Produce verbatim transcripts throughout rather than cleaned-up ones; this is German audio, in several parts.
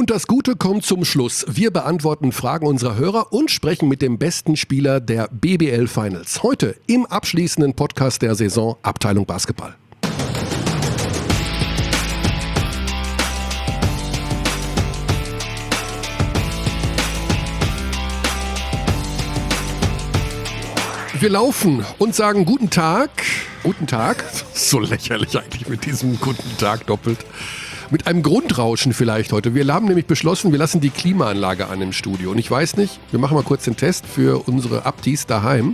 Und das Gute kommt zum Schluss. Wir beantworten Fragen unserer Hörer und sprechen mit dem besten Spieler der B B L Finals. Heute im abschließenden Podcast der Saison Abteilung Basketball. Wir laufen und sagen guten Tag. Guten Tag. So lächerlich eigentlich mit diesem guten Tag doppelt. Mit einem Grundrauschen vielleicht heute. Wir haben nämlich beschlossen, wir lassen die Klimaanlage an im Studio. Und ich weiß nicht, wir machen mal kurz den Test für unsere Abtis daheim.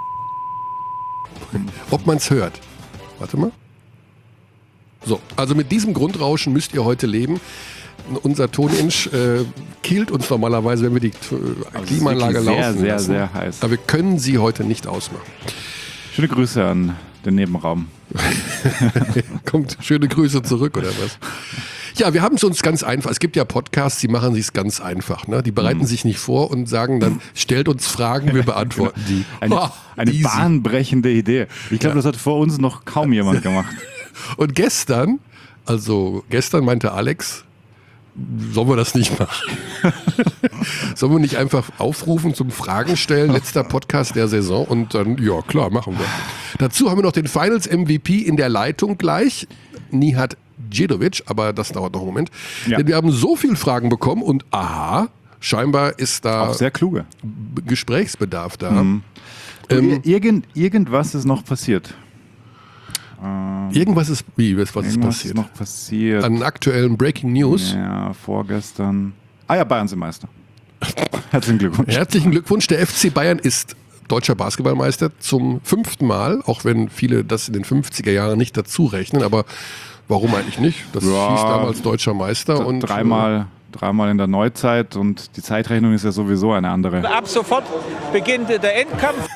Ob man es hört. Warte mal. So, also mit diesem Grundrauschen müsst ihr heute leben. Unser Toninch äh, killt uns normalerweise, wenn wir die äh, Klimaanlage laufen lassen. Sehr, sehr, sehr heiß. Aber wir können sie heute nicht ausmachen. Schöne Grüße an den Nebenraum. Kommt schöne Grüße zurück, oder was? Ja, wir haben es uns ganz einfach. Es gibt ja Podcasts, die machen sich ganz einfach. Ne? Die bereiten mhm. sich nicht vor und sagen dann, stellt uns Fragen, wir beantworten die. Eine, oh, eine bahnbrechende Idee. Ich glaube, ja. das hat vor uns noch kaum jemand gemacht. Und gestern, also gestern meinte Alex, sollen wir das nicht machen? Sollen wir nicht einfach aufrufen zum Fragen stellen, letzter Podcast der Saison und dann, ja klar, machen wir. Dazu haben wir noch den Finals M V P in der Leitung gleich, Nihat Djedovic, aber das dauert noch einen Moment. Ja. Denn wir haben so viele Fragen bekommen und aha, scheinbar ist da auch sehr kluge Gesprächsbedarf da. Mhm. Ähm, Irgend, irgendwas ist noch passiert. Irgendwas ist, wie, was ist passiert? Ist noch passiert. An aktuellen Breaking News? Ja, vorgestern. Ah ja, Bayern sind Meister. Herzlichen Glückwunsch. Herzlichen Glückwunsch. Der F C Bayern ist deutscher Basketballmeister zum fünften Mal, auch wenn viele das in den fünfziger Jahren nicht dazu rechnen, aber warum eigentlich nicht? Das ja, hieß damals deutscher Meister. Und dreimal, dreimal in der Neuzeit und die Zeitrechnung ist ja sowieso eine andere. Ab sofort beginnt der Endkampf.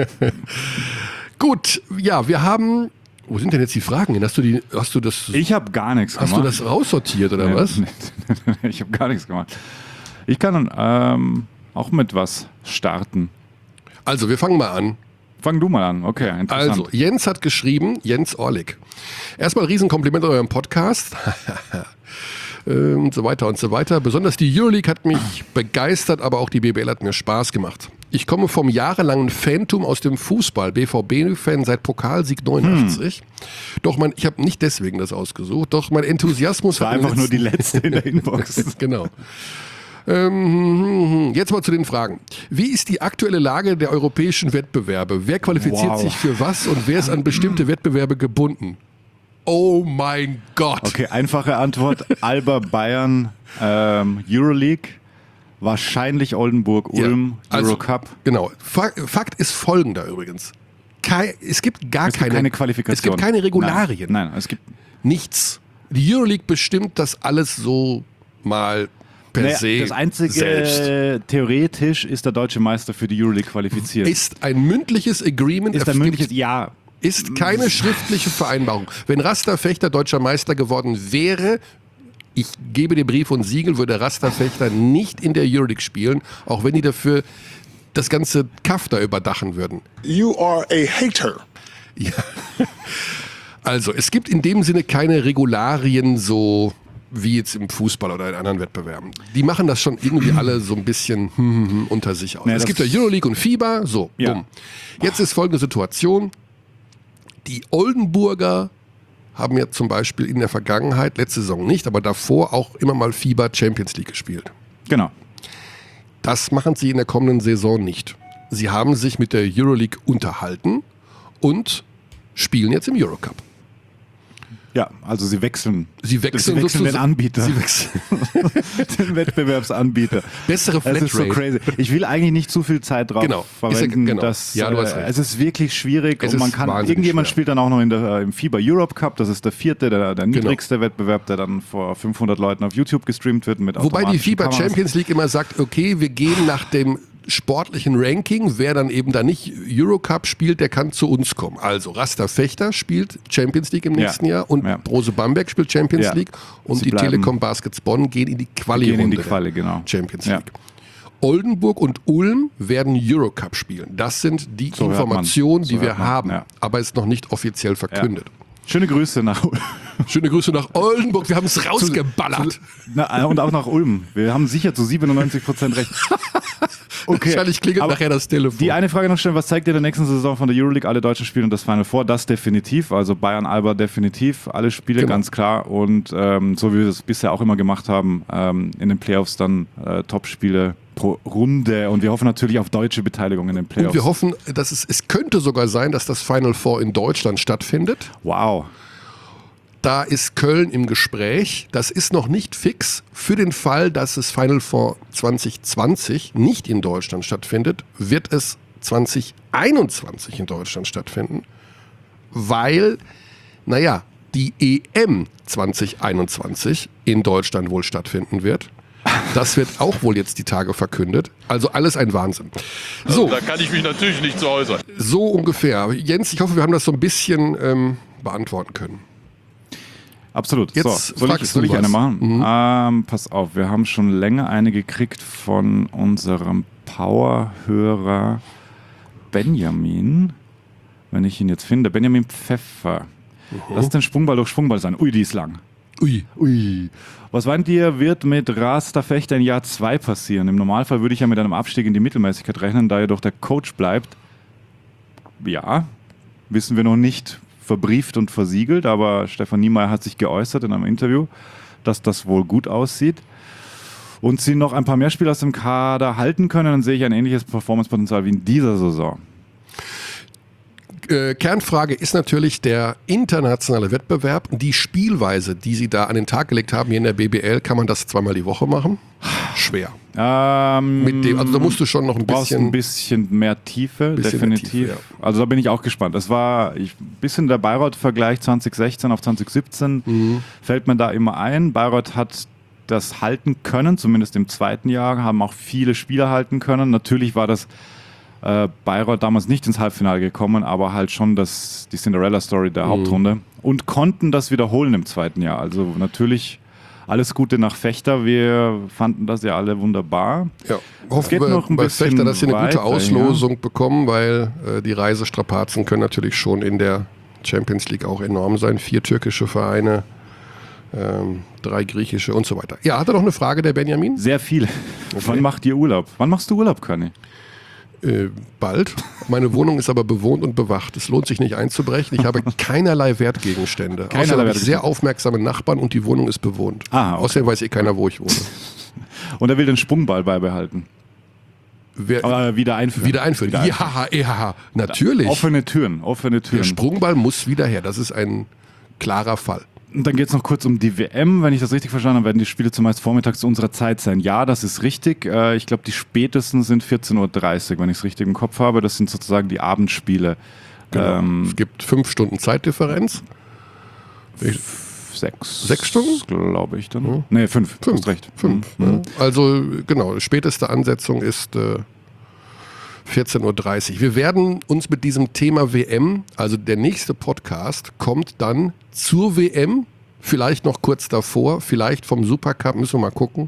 Gut, ja, wir haben... Wo sind denn jetzt die Fragen? Hast du die, hast du das? Ich habe gar nichts gemacht. Hast du das raussortiert oder nee, was? Nee, ich habe gar nichts gemacht. Ich kann ähm, auch mit was starten. Also, wir fangen mal an. Fang du mal an, okay, interessant. Also, Jens hat geschrieben, Jens Orlik. Erstmal Riesenkompliment an euren Podcast. Und so weiter und so weiter. Besonders die Euroleague hat mich begeistert, aber auch die B B L hat mir Spaß gemacht. Ich komme vom jahrelangen Fantum aus dem Fußball, B V B-Fan seit Pokalsieg neunundachtzig. Hm. Doch mein, ich habe nicht deswegen das ausgesucht, doch mein Enthusiasmus das war einfach nur die letzte in der Inbox. Genau. Ähm, jetzt mal zu den Fragen. Wie ist die aktuelle Lage der europäischen Wettbewerbe? Wer qualifiziert wow. sich für was und wer ist an bestimmte Wettbewerbe gebunden? Oh mein Gott. Okay, einfache Antwort. Alba Bayern, ähm, Euroleague, wahrscheinlich Oldenburg, Ulm, ja, also, Eurocup. Genau. Fakt ist folgender übrigens. Kei, es gibt gar es gibt keine, keine Qualifikation. Es gibt keine Regularien. Nein, nein, es gibt nichts. Die Euroleague bestimmt das alles so mal per naja, se Das einzige, selbst. Theoretisch ist der deutsche Meister für die Euroleague qualifiziert. Ist ein mündliches Agreement. Ist ein mündliches, ja. Ist keine schriftliche Vereinbarung. Wenn Rasta Fechter deutscher Meister geworden wäre, ich gebe dir Brief und Siegel, würde Rasta Fechter nicht in der Euroleague spielen, auch wenn die dafür das ganze Kaff da überdachen würden. You are a hater. Ja. Also, es gibt in dem Sinne keine Regularien so wie jetzt im Fußball oder in anderen Wettbewerben. Die machen das schon irgendwie alle so ein bisschen hm, hm, hm, unter sich aus. Ja, es gibt ja Euroleague und FIBA, so, ja. bumm. Jetzt ist folgende Situation. Die Oldenburger haben ja zum Beispiel in der Vergangenheit, letzte Saison nicht, aber davor auch immer mal FIBA Champions League gespielt. Genau. Das machen sie in der kommenden Saison nicht. Sie haben sich mit der Euroleague unterhalten und spielen jetzt im Eurocup. Ja, also sie wechseln. Sie wechseln, sie wechseln den Anbieter. Sie wechseln. den Wettbewerbsanbieter. Bessere Flatrate. Es ist so crazy. Ich will eigentlich nicht zu viel Zeit drauf genau. verwenden. Ja, genau. dass, ja, du hast äh, es ist wirklich schwierig. Es und man kann, irgendjemand schwer. spielt dann auch noch in der, im FIBA Europe Cup. Das ist der vierte, der, der niedrigste genau. Wettbewerb, der dann vor fünfhundert Leuten auf YouTube gestreamt wird. Mit Wobei die FIBA Kameras. Champions League immer sagt, okay, wir gehen nach dem sportlichen Ranking, wer dann eben da nicht Eurocup spielt, der kann zu uns kommen. Also Rasta Fechter spielt Champions League im nächsten ja. Jahr und ja. Brose Bamberg spielt Champions ja. League und Sie die bleiben, Telekom Baskets Bonn gehen in die Quali-Runde gehen in die Quali, genau. Champions ja. League. Oldenburg und Ulm werden Eurocup spielen. Das sind die so Informationen, die so wir haben, ja. aber ist noch nicht offiziell verkündet. Ja. Schöne Grüße nach Ulm. Schöne Grüße nach Oldenburg, wir haben es rausgeballert. Na, und auch nach Ulm. Wir haben sicher zu siebenundneunzig Prozent recht. Okay. Wahrscheinlich klingelt Aber nachher das Telefon. Die eine Frage noch stellen, was zeigt ihr der nächsten Saison von der Euroleague? Alle Deutschen spielen und das Final Four, das definitiv. Also Bayern, Alba definitiv, alle Spiele Genau. ganz klar. Und ähm, so wie wir es bisher auch immer gemacht haben, ähm, in den Playoffs dann äh, Top-Spiele pro Runde. Und wir hoffen natürlich auf deutsche Beteiligung in den Playoffs. Und wir hoffen, dass es, es könnte sogar sein, dass das Final Four in Deutschland stattfindet. Wow. Da ist Köln im Gespräch. Das ist noch nicht fix. Für den Fall, dass es Final Four zwanzig zwanzig nicht in Deutschland stattfindet, wird es zwanzig einundzwanzig in Deutschland stattfinden. Weil, naja, die E M zwanzig einundzwanzig in Deutschland wohl stattfinden wird. Das wird auch wohl jetzt die Tage verkündet. Also alles ein Wahnsinn. So, Da kann ich mich natürlich nicht so äußern. so ungefähr. Jens, ich hoffe, wir haben das so ein bisschen ähm, beantworten können. Absolut. Jetzt so, soll ich, fragst soll du ich was. eine machen? Mhm. Ähm, pass auf, wir haben schon länger eine gekriegt von unserem Powerhörer Benjamin. Wenn ich ihn jetzt finde, Benjamin Pfeffer. Mhm. Lass den Sprungball durch Sprungball sein. Ui, die ist lang. Ui. Ui. Was meint ihr, wird mit Rasta Fechter in Jahr zwei passieren? Im Normalfall würde ich ja mit einem Abstieg in die Mittelmäßigkeit rechnen, da er doch der Coach bleibt. Ja, wissen wir noch nicht verbrieft und versiegelt, aber Stefan Niemeyer hat sich geäußert in einem Interview, dass das wohl gut aussieht. Und sie noch ein paar mehr Spieler aus dem Kader halten können, dann sehe ich ein ähnliches Performancepotenzial wie in dieser Saison. Äh, Kernfrage ist natürlich der internationale Wettbewerb. Die Spielweise, die sie da an den Tag gelegt haben hier in der B B L, kann man das zweimal die Woche machen? Schwer. Ähm, Mit dem, also da musst du schon noch ein Du brauchst bisschen... ein bisschen mehr Tiefe, bisschen mehr definitiv. Tiefe, Also da bin ich auch gespannt. Es war ein bisschen der Bayreuth-Vergleich zwanzig sechzehn auf zwanzig siebzehn. Mhm. Fällt mir da immer ein. Bayreuth hat das halten können, zumindest im zweiten Jahr, haben auch viele Spieler halten können. Natürlich war das äh, Bayreuth damals nicht ins Halbfinale gekommen, aber halt schon das, die Cinderella-Story der Mhm. Hauptrunde. Und konnten das wiederholen im zweiten Jahr. Also natürlich alles Gute nach Fechter. Wir fanden das ja alle wunderbar. Ja, hoffen geht wir noch ein bei bisschen Fechter, dass sie eine gute weiter, Auslosung bekommen, weil äh, die Reisestrapazen können natürlich schon in der Champions League auch enorm sein. Vier türkische Vereine, ähm, drei griechische und so weiter. Ja, hat er noch eine Frage, der Benjamin? Sehr viele. Wann macht ihr Urlaub? Wann machst du Urlaub, Conny? Äh, bald. Meine Wohnung ist aber bewohnt und bewacht. Es lohnt sich nicht einzubrechen. Ich habe keinerlei Wertgegenstände. Keinerlei Außerdem habe ich Wertgegenstände. sehr aufmerksame Nachbarn und die Wohnung ist bewohnt. Ah, okay. Außerdem weiß eh keiner, wo ich wohne. Und er will den Sprungball beibehalten. Wer, Aber wieder einführen. wieder einführen. Wieder Ja, ja, natürlich. Offene Türen, offene Der Türen. Sprungball muss wieder her. Das ist ein klarer Fall. Und dann geht es noch kurz um die W M. Wenn ich das richtig verstanden habe, werden die Spiele zumeist vormittags zu unserer Zeit sein. Ja, das ist richtig. Äh, Ich glaube, die spätesten sind vierzehn Uhr dreißig, wenn ich es richtig im Kopf habe. Das sind sozusagen die Abendspiele. Genau. Ähm, Es gibt fünf Stunden Zeitdifferenz. Ich, sechs. Sechs Stunden? Glaube ich dann. Hm. Nee, fünf. Du fünf. hast recht. Fünf. Mhm. Ne? Also genau, späteste Ansetzung ist äh, vierzehn Uhr dreißig. Wir werden uns mit diesem Thema W M, also der nächste Podcast kommt dann zur W M, vielleicht noch kurz davor, vielleicht vom Supercup, müssen wir mal gucken.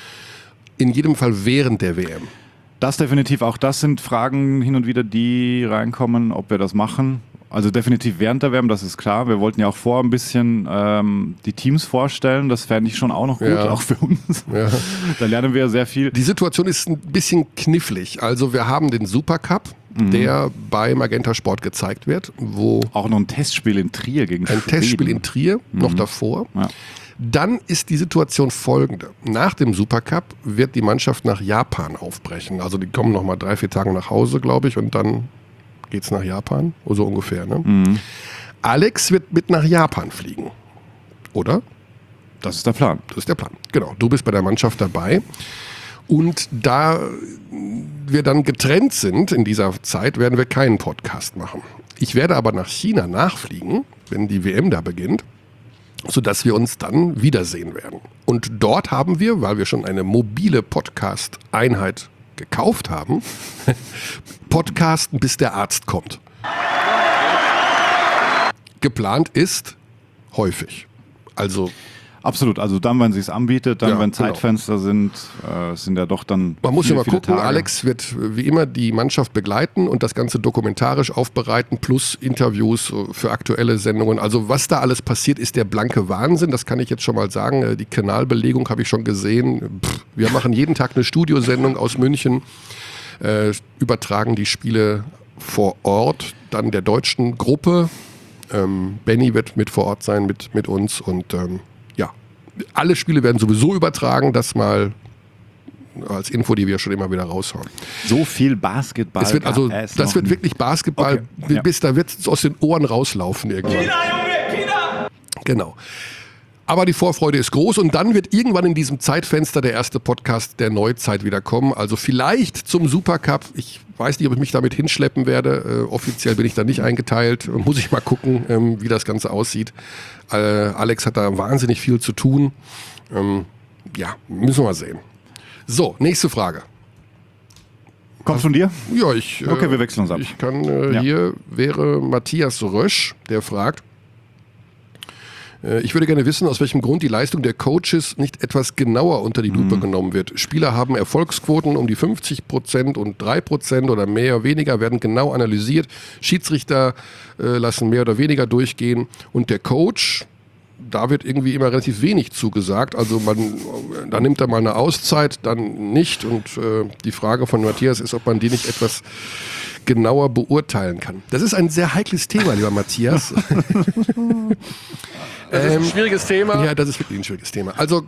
In jedem Fall während der W M. Das definitiv, auch das sind Fragen hin und wieder, die reinkommen, ob wir das machen. Also definitiv während der W M, das ist klar. Wir wollten ja auch vorher ein bisschen ähm, die Teams vorstellen. Das fände ich schon auch noch gut, Ja. auch für uns. Ja. Da lernen wir sehr viel. Die Situation ist ein bisschen knifflig. Also wir haben den Supercup, der bei Magenta Sport gezeigt wird, wo Auch noch ein Testspiel in Trier gegen ein Schweden. Testspiel in Trier noch davor. Ja. Dann ist die Situation folgende. Nach dem Supercup wird die Mannschaft nach Japan aufbrechen. Also die kommen noch mal drei, vier Tage nach Hause, glaube ich, und dann geht's nach Japan, so ungefähr. Ne? Mhm. Alex wird mit nach Japan fliegen, oder? Das ist der Plan. Das ist der Plan. Genau, du bist bei der Mannschaft dabei. Und da wir dann getrennt sind in dieser Zeit, werden wir keinen Podcast machen. Ich werde aber nach China nachfliegen, wenn die W M da beginnt, sodass wir uns dann wiedersehen werden. Und dort haben wir, weil wir schon eine mobile Podcast-Einheit gekauft haben, Podcasten, bis der Arzt kommt. Geplant ist häufig. Also Absolut, also dann, wenn sie es anbietet, dann, Ja, wenn genau. Zeitfenster sind, äh, sind ja doch dann Man muss viele, ja mal viele gucken, Tage. Alex wird wie immer die Mannschaft begleiten und das Ganze dokumentarisch aufbereiten, plus Interviews für aktuelle Sendungen. Also was da alles passiert, ist der blanke Wahnsinn, das kann ich jetzt schon mal sagen. Die Kanalbelegung habe ich schon gesehen. Pff, wir machen jeden Tag eine Studiosendung aus München, äh, übertragen die Spiele vor Ort, dann der deutschen Gruppe. Ähm, Benny wird mit vor Ort sein mit, mit uns und ähm, ja, alle Spiele werden sowieso übertragen, das mal als Info, die wir schon immer wieder raushauen. So viel Basketball. Es wird also, gab es das noch wird nie. wirklich Basketball, Okay, ja. bis da wird es aus den Ohren rauslaufen irgendwann. Genau. Aber die Vorfreude ist groß und dann wird irgendwann in diesem Zeitfenster der erste Podcast der Neuzeit wieder kommen. Also vielleicht zum Supercup. Ich weiß nicht, ob ich mich damit hinschleppen werde. Äh, offiziell bin ich da nicht eingeteilt. Muss ich mal gucken, ähm, wie das Ganze aussieht. Äh, Alex hat da wahnsinnig viel zu tun. Ähm, ja, müssen wir mal sehen. So, nächste Frage. Kommt von dir? Ja, ich. Okay, äh, wir wechseln uns ab. Ich kann, äh, Ja. hier wäre Matthias Rösch, der fragt, äh, ich würde gerne wissen, aus welchem Grund die Leistung der Coaches nicht etwas genauer unter die Lupe Mhm. genommen wird. Spieler haben Erfolgsquoten um die fünfzig Prozent und drei Prozent oder mehr oder weniger werden genau analysiert. Schiedsrichter äh, lassen mehr oder weniger durchgehen und der Coach, da wird irgendwie immer relativ wenig zugesagt. Also man, da nimmt er mal eine Auszeit, dann nicht. Und äh, die Frage von Matthias ist, ob man die nicht etwas genauer beurteilen kann. Das ist ein sehr heikles Thema, lieber Matthias. Das ist ein schwieriges Thema. Ja, das ist wirklich ein schwieriges Thema. Also,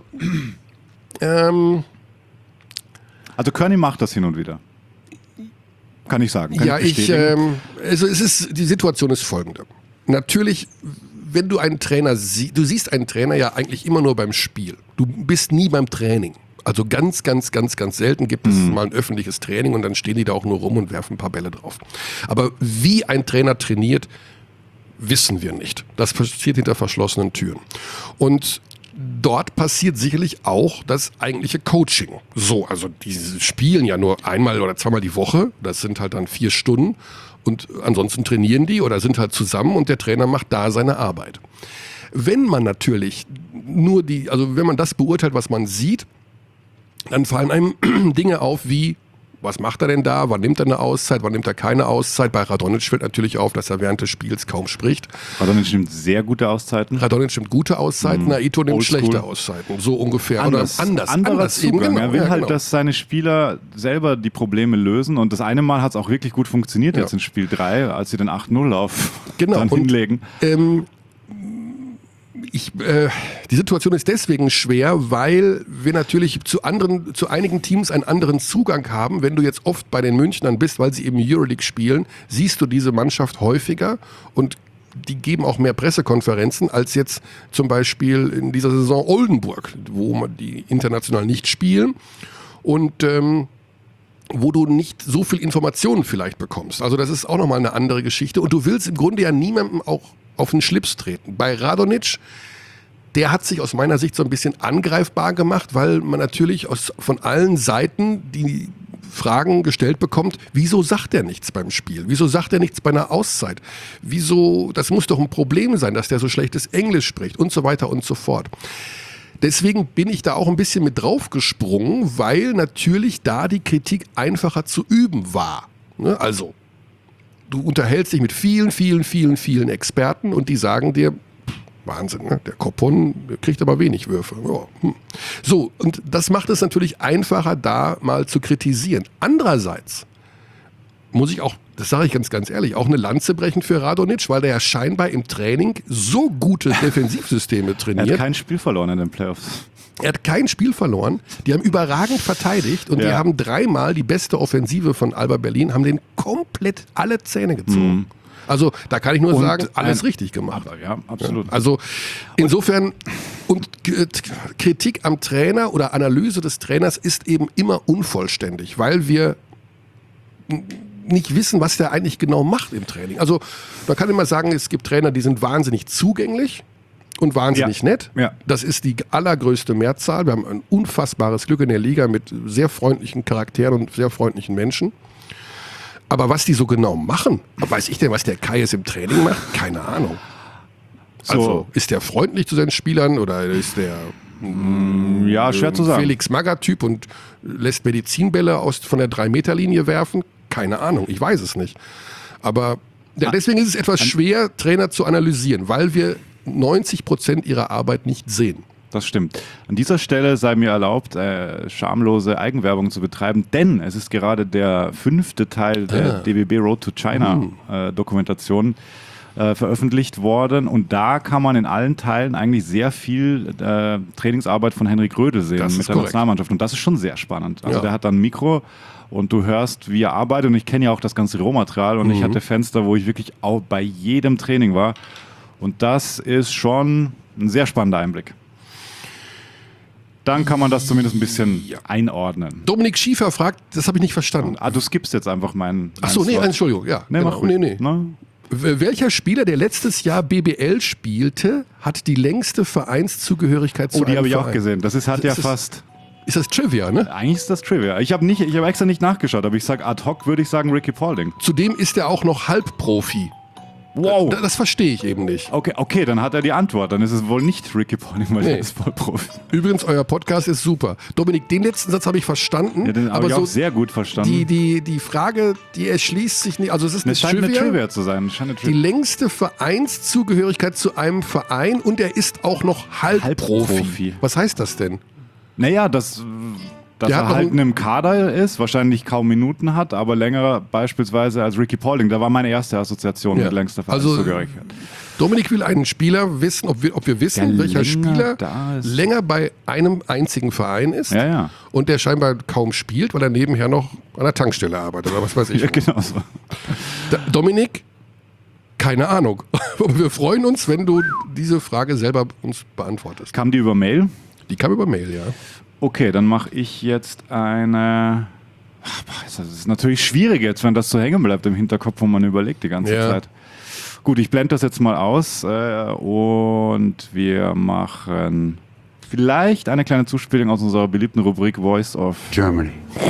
ähm, Also Körny macht das hin und wieder. Kann ich sagen. Kann ja, ich, bestätigen. ähm, also es ist, die Situation ist folgende. Natürlich, wenn du einen Trainer siehst, du siehst einen Trainer ja eigentlich immer nur beim Spiel. Du bist nie beim Training. Also ganz, ganz, ganz, ganz selten gibt es mal ein öffentliches Training und dann stehen die da auch nur rum und werfen ein paar Bälle drauf. Aber wie ein Trainer trainiert, wissen wir nicht. Das passiert hinter verschlossenen Türen. Und dort passiert sicherlich auch das eigentliche Coaching. So, also die spielen ja nur einmal oder zweimal die Woche. Das sind halt dann vier Stunden. Und ansonsten trainieren die oder sind halt zusammen und der Trainer macht da seine Arbeit. Wenn man natürlich nur die, also wenn man das beurteilt, was man sieht, dann fallen einem Dinge auf wie, was macht er denn da, wann nimmt er eine Auszeit, wann nimmt er keine Auszeit. Bei Radonjic fällt natürlich auf, dass er während des Spiels kaum spricht. Radonjic nimmt sehr gute Auszeiten. Radonjic nimmt gute Auszeiten, Naito nimmt Oldschool. schlechte Auszeiten, so ungefähr. Anders, Oder anders, anderer anders eben, Zugang. genau. Er will Ja, halt, genau. dass seine Spieler selber die Probleme lösen. Und das eine Mal hat es auch wirklich gut funktioniert Ja. jetzt in Spiel drei, als sie den acht null auf Genau, dann und- hinlegen. Ähm, ich, äh, die Situation ist deswegen schwer, weil wir natürlich zu anderen, zu einigen Teams einen anderen Zugang haben. Wenn du jetzt oft bei den Münchnern bist, weil sie eben Euroleague spielen, siehst du diese Mannschaft häufiger und die geben auch mehr Pressekonferenzen als jetzt zum Beispiel in dieser Saison Oldenburg, wo man die international nicht spielen und ähm, wo du nicht so viel Informationen vielleicht bekommst. Also das ist auch nochmal eine andere Geschichte. Und du willst im Grunde ja niemandem auch auf den Schlips treten. Bei Radonjic, der hat sich aus meiner Sicht so ein bisschen angreifbar gemacht, weil man natürlich aus, von allen Seiten die Fragen gestellt bekommt, wieso sagt er nichts beim Spiel? Wieso sagt er nichts bei einer Auszeit? Wieso, das muss doch ein Problem sein, dass der so schlechtes Englisch spricht und so weiter und so fort. Deswegen bin ich da auch ein bisschen mit draufgesprungen, weil natürlich da die Kritik einfacher zu üben war. Ne? Also, du unterhältst dich mit vielen, vielen, vielen, vielen Experten und die sagen dir, Wahnsinn, ne? Der Koppon kriegt aber wenig Würfe. Ja, hm. So, und das macht es natürlich einfacher, da mal zu kritisieren. Andererseits muss ich auch, das sage ich ganz, ganz ehrlich, auch eine Lanze brechen für Radonjic, weil der ja scheinbar im Training so gute Defensivsysteme Er trainiert. hat kein Spiel verloren in den Playoffs. Er hat kein Spiel verloren. Die haben überragend verteidigt und die Ja. haben dreimal die beste Offensive von Alba Berlin, haben den komplett alle Zähne gezogen. Also da kann ich nur Und sagen, alles ein- richtig gemacht. Aber ja, absolut. Also insofern, und K- Kritik am Trainer oder Analyse des Trainers ist eben immer unvollständig, weil wir n- nicht wissen, was der eigentlich genau macht im Training. Also man kann immer sagen, es gibt Trainer, die sind wahnsinnig zugänglich und wahnsinnig Ja. nett. Ja. Das ist die allergrößte Mehrzahl. Wir haben ein unfassbares Glück in der Liga mit sehr freundlichen Charakteren und sehr freundlichen Menschen. Aber was die so genau machen, weiß ich denn, was der Kai jetzt im Training macht? Keine Ahnung. So. Also ist der freundlich zu seinen Spielern oder ist der Mm, ja, schwer zu sagen. Felix Magath-Typ und lässt Medizinbälle aus, von der drei Meter Linie werfen? Keine Ahnung, ich weiß es nicht. Aber ja, deswegen ist es etwas schwer, Trainer zu analysieren, weil wir neunzig Prozent ihrer Arbeit nicht sehen. Das stimmt. An dieser Stelle sei mir erlaubt, äh, schamlose Eigenwerbung zu betreiben, denn es ist gerade der fünfte Teil der Ah. D B B Road to China Mhm. äh, Dokumentation äh, veröffentlicht worden und da kann man in allen Teilen eigentlich sehr viel äh, Trainingsarbeit von Henrik Rödel sehen Das mit ist der korrekt. Nationalmannschaft und das ist schon sehr spannend. Also Ja. der hat dann ein Mikro und du hörst, wie er arbeitet und ich kenne ja auch das ganze Rohmaterial und Mhm. ich hatte Fenster, wo ich wirklich auch bei jedem Training war und das ist schon ein sehr spannender Einblick. Dann kann man das zumindest ein bisschen Ja. einordnen. Dominik Schiefer fragt, das habe ich nicht verstanden. Ah, du skippst jetzt einfach meinen. Ach so, nee, Slot. Entschuldigung, ja. Nee, genau. mach ruhig. nee, nee. Ne? W- Welcher Spieler, der letztes Jahr B B L spielte, hat die längste Vereinszugehörigkeit zu Oh, die einem habe ich auch Verein? gesehen. Das ist, hat Ist ja das- fast. Ist das Trivia, ne? Eigentlich ist das Trivia. Ich habe nicht, ich habe extra nicht nachgeschaut, aber ich sage ad hoc würde ich sagen Ricky Paulding. Zudem ist er auch noch Halbprofi. Wow. Da- Das verstehe ich eben nicht. Okay, okay, dann hat er die Antwort. Dann ist es wohl nicht Ricky Paulding, weil Nee. er ist Vollprofi. Übrigens, euer Podcast ist super. Dominik, den letzten Satz habe ich verstanden. Ja, den habe aber ich so auch sehr gut verstanden. die, die, die Frage, die erschließt sich nicht. Also es ist eine es scheint Trivia. eine Trivia zu sein. Es scheint eine Die Trivia. längste Vereinszugehörigkeit zu einem Verein und er ist auch noch Halbprofi. Halbprofi. Was heißt das denn? Naja, dass, dass Der hat er noch halt ein- im Kader ist, wahrscheinlich kaum Minuten hat, aber länger beispielsweise als Ricky Paulding. Da war meine erste Assoziation Ja. mit längster Also, Vereinszugehörigkeit. Dominik will einen Spieler wissen, ob wir, ob wir wissen, Der welcher länger Spieler da ist. länger bei einem einzigen Verein ist Ja, ja. und der scheinbar kaum spielt, weil er nebenher noch an der Tankstelle arbeitet oder was weiß ich. Ja, genau so. Da, Dominik, keine Ahnung. Aber wir freuen uns, wenn du diese Frage selber uns beantwortest. Kam die über Mail? Die kam über Mail, ja. Okay, dann mache ich jetzt eine. Ach, boah, das ist natürlich schwierig jetzt, wenn das so hängen bleibt im Hinterkopf, wo man überlegt die ganze Ja. Zeit. Gut, ich blende das jetzt mal aus äh, und wir machen vielleicht eine kleine Zuspielung aus unserer beliebten Rubrik Voice of Germany.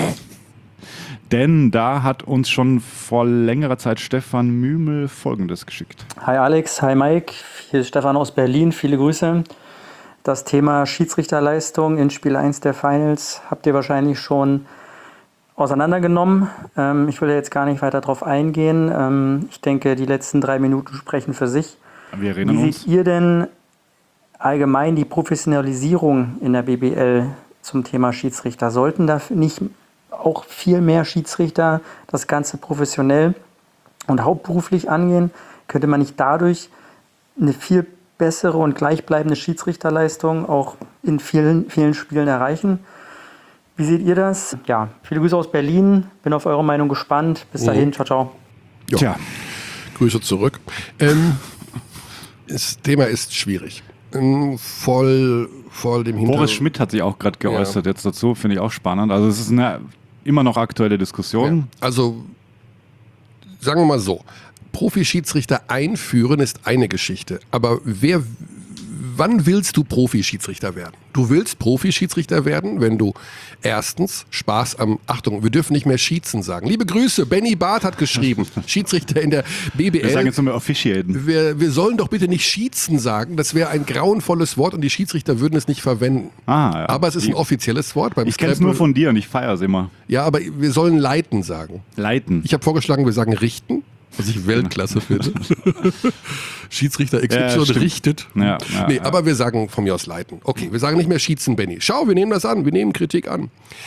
Denn da hat uns schon vor längerer Zeit Stefan Mümel Folgendes geschickt. Hi Alex, hi Mike, hier ist Stefan aus Berlin, viele Grüße. Das Thema Schiedsrichterleistung in Spiel eins der Finals habt ihr wahrscheinlich schon auseinandergenommen. Ähm, ich will da jetzt gar nicht weiter drauf eingehen. Ähm, ich denke, die letzten drei Minuten sprechen für sich. Wir erinnern Wie uns. seht ihr denn allgemein die Professionalisierung in der B B L zum Thema Schiedsrichter? Sollten da nicht auch viel mehr Schiedsrichter das Ganze professionell und hauptberuflich angehen? Könnte man nicht dadurch eine viel bessere und gleichbleibende Schiedsrichterleistung auch in vielen, vielen Spielen erreichen? Wie seht ihr das? Ja, viele Grüße aus Berlin. Bin auf eure Meinung gespannt. Bis dahin, ciao, ciao. Ja. Tja, Grüße zurück. Ähm, das Thema ist schwierig. Ähm, voll, voll dem Hintergrund. Boris Schmidt hat sich auch gerade geäußert jetzt dazu, finde ich auch spannend. Also es ist eine immer noch aktuelle Diskussion. Ja, also, sagen wir mal so, Profi-Schiedsrichter einführen ist eine Geschichte. Aber wer, wann willst du Profi-Schiedsrichter werden? Du willst Profi-Schiedsrichter werden, wenn du erstens Spaß am, Achtung, wir dürfen nicht mehr schießen sagen. Liebe Grüße, Benny Barth hat geschrieben, Schiedsrichter in der B B L. Wir sagen jetzt nur Officiaten. Wir, wir sollen doch bitte nicht schießen sagen. Das wäre ein grauenvolles Wort und die Schiedsrichter würden es nicht verwenden. Ah, ja. Aber es ist ein offizielles Wort. Beim Ich kenne es Scrabble. nur von dir und ich feiere es immer. Ja, aber wir sollen leiten sagen. Leiten. Ich habe vorgeschlagen, wir sagen richten, was ich Weltklasse finde. Schiedsrichter X Ja, Y stimmt. richtet. Ja, ja, nee, ja. aber wir sagen von mir aus leiten. Okay, wir sagen nicht mehr schießen, Benny. Schau, wir nehmen das an, wir nehmen Kritik an.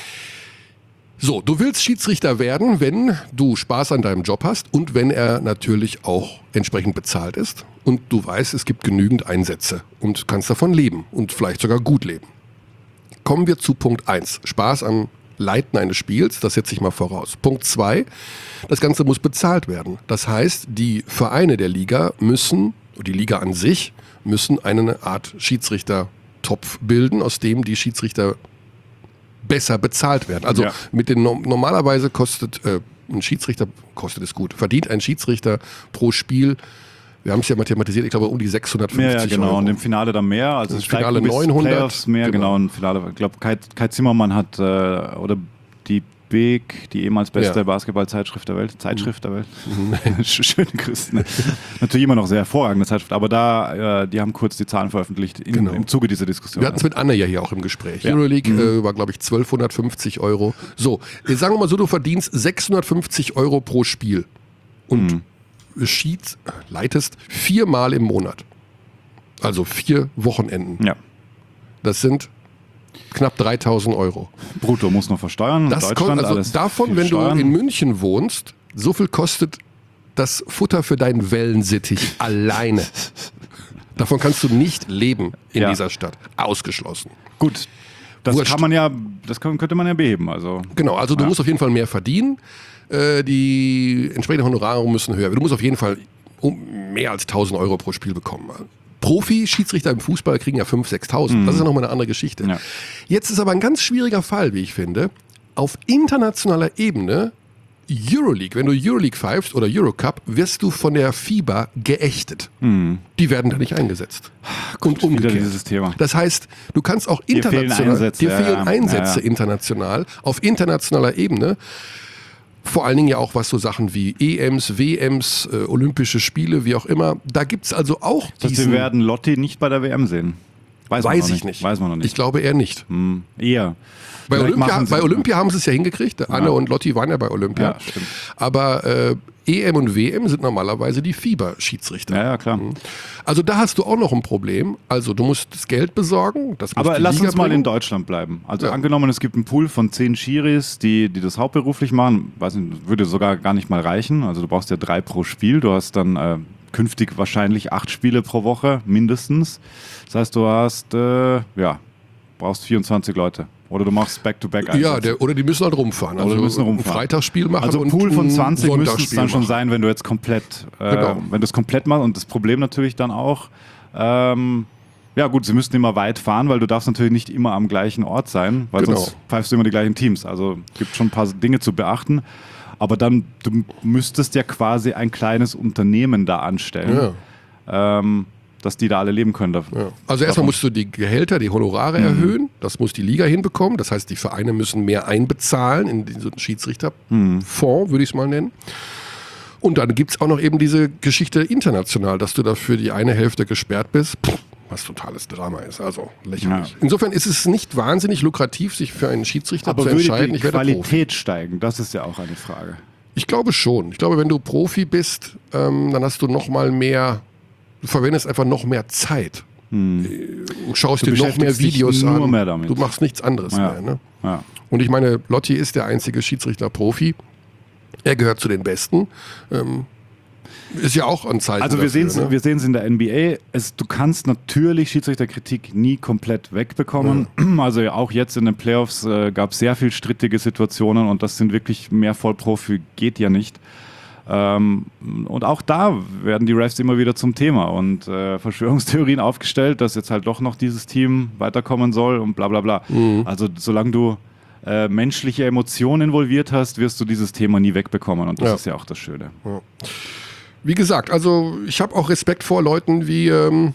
So, du willst Schiedsrichter werden, wenn du Spaß an deinem Job hast und wenn er natürlich auch entsprechend bezahlt ist und du weißt, es gibt genügend Einsätze und kannst davon leben und vielleicht sogar gut leben. Kommen wir zu Punkt eins. Spaß am Leiten eines Spiels, das setze ich mal voraus. Punkt zwei, das Ganze muss bezahlt werden. Das heißt, die Vereine der Liga müssen, die Liga an sich, müssen eine Art Schiedsrichter-Topf bilden, aus dem die Schiedsrichter besser bezahlt werden. Also Ja. mit den normalerweise kostet äh, ein Schiedsrichter, kostet es gut, verdient ein Schiedsrichter pro Spiel, wir haben es ja mathematisiert, ich glaube um die sechshundertfünfzig Ja, ja, genau. Euro. Und im Finale dann mehr. Also Im es steigt Finale bis neunhundert. Playoffs mehr, Genau. genau. Im Finale, ich glaube, Kai, Kai Zimmermann hat, äh, oder die Big, die ehemals beste Ja. Basketball-Zeitschrift der Welt. Zeitschrift der Welt. Schöne Grüße. Ne? Natürlich immer noch sehr hervorragende Zeitschrift, aber da, äh, die haben kurz die Zahlen veröffentlicht in, Genau. im Zuge dieser Diskussion. Wir hatten es mit Anne ja hier auch im Gespräch. Ja. Euroleague Mhm. äh, war, glaube ich, zwölfhundertfünfzig Euro. So, jetzt sagen wir mal so, du verdienst sechshundertfünfzig Euro pro Spiel und Mhm. Sheets leitest viermal im Monat. Also vier Wochenenden. Ja. Das sind knapp dreitausend Euro. Brutto muss noch versteuern. Das Deutschland, kommt, also alles davon, viel wenn Steuern. du in München wohnst, so viel kostet das Futter für deinen Wellensittich alleine. Davon kannst du nicht leben in Ja. dieser Stadt. Ausgeschlossen. Gut, das Wurscht. kann man ja, das kann, könnte man ja beheben. Also Genau, also du Ja. musst auf jeden Fall mehr verdienen. Äh, die entsprechenden Honorare müssen höher. Du musst auf jeden Fall um mehr als tausend Euro pro Spiel bekommen. Profi-Schiedsrichter im Fußball kriegen ja fünftausend, sechstausend. Das ist ja nochmal eine andere Geschichte. Ja. Jetzt ist aber ein ganz schwieriger Fall, wie ich finde. Auf internationaler Ebene, Euroleague, wenn du Euroleague pfeifst oder Eurocup, wirst du von der FIBA geächtet. Die werden da nicht eingesetzt. Und wieder umgekehrt. dieses Thema. Das heißt, du kannst auch Dir fehlen international, Einsätze, dir ja, fehlen ja. Einsätze Ja, ja. international, auf internationaler Ebene. Vor allen Dingen ja auch was so Sachen wie E Ms, W Ms, äh, Olympische Spiele, wie auch immer. Da gibt es also auch Das heißt, diesen... wir werden Lotti nicht bei der W M sehen. Weiß, man Weiß noch ich nicht. Weiß man noch nicht. Ich glaube eher nicht. Hm, eher. Bei Vielleicht Olympia, machen sie- bei Olympia haben sie es ja hingekriegt. Anne Ja. und Lotti waren ja bei Olympia. Ja, stimmt. Aber äh, E M und W M sind normalerweise die FIBA-Schiedsrichter. Ja, ja, klar. Also da hast du auch noch ein Problem. Also du musst das Geld besorgen. Das muss Aber die lass Liga uns mal bringen. in Deutschland bleiben. Also Ja. angenommen, es gibt einen Pool von zehn Schiris, die, die das hauptberuflich machen. Weiß nicht, würde sogar gar nicht mal reichen. Also du brauchst ja drei pro Spiel. Du hast dann äh, künftig wahrscheinlich acht Spiele pro Woche mindestens. Das heißt, du hast, äh, ja, brauchst vierundzwanzig Leute. Oder du machst Back-to-Back Ja, Einsatz. der, oder die müssen halt rumfahren. Also Oder die müssen rumfahren. ein Freitagsspiel machen Also und Pool von ein zwanzig müsste es Sonntagsspiel dann schon machen. sein, wenn du jetzt komplett, äh, Genau. wenn du es komplett machst. Und das Problem natürlich dann auch, ähm, ja gut, sie müssten immer weit fahren, weil du darfst natürlich nicht immer am gleichen Ort sein, weil Genau. sonst pfeifst du immer die gleichen Teams. Also gibt schon ein paar Dinge zu beachten. Aber dann, du müsstest ja quasi ein kleines Unternehmen da anstellen, ähm, dass die da alle leben können. Ja. Also erstmal musst du die Gehälter, die Honorare Mhm. erhöhen. Das muss die Liga hinbekommen. Das heißt, die Vereine müssen mehr einbezahlen in diesen Schiedsrichterfonds, würde ich es mal nennen. Und dann gibt es auch noch eben diese Geschichte international, dass du dafür die eine Hälfte gesperrt bist, Pff, was totales Drama ist. Also lächerlich. Ja. Insofern ist es nicht wahnsinnig lukrativ, sich für einen Schiedsrichter Aber zu würde entscheiden. die Ich werde Profi. Qualität steigen? Das ist ja auch eine Frage. Ich glaube schon. Ich glaube, wenn du Profi bist, ähm, dann hast du noch mal mehr, du verwendest einfach noch mehr Zeit. Du schaust Hm. Du dir noch mehr beschäftigst dich Videos nur an. mehr damit. Du machst nichts anderes Ja. mehr. Ne? Ja. Und ich meine, Lotti ist der einzige Schiedsrichter-Profi. Er gehört zu den Besten. Ähm, ist ja auch ein Zeichen Also wir dafür, sehen es ne? wir sehen's in der N B A. Es, du kannst natürlich Schiedsrichterkritik nie komplett wegbekommen. Also ja, auch jetzt in den Playoffs äh, gab es sehr viel strittige Situationen und das sind wirklich mehr Vollprofi, geht ja nicht. Ähm, und auch da werden die Refs immer wieder zum Thema und äh, Verschwörungstheorien aufgestellt, dass jetzt halt doch noch dieses Team weiterkommen soll und bla bla bla. Also solange du äh, menschliche Emotionen involviert hast, wirst du dieses Thema nie wegbekommen und das Ja. ist ja auch das Schöne. Wie gesagt, also ich habe auch Respekt vor Leuten wie, ähm,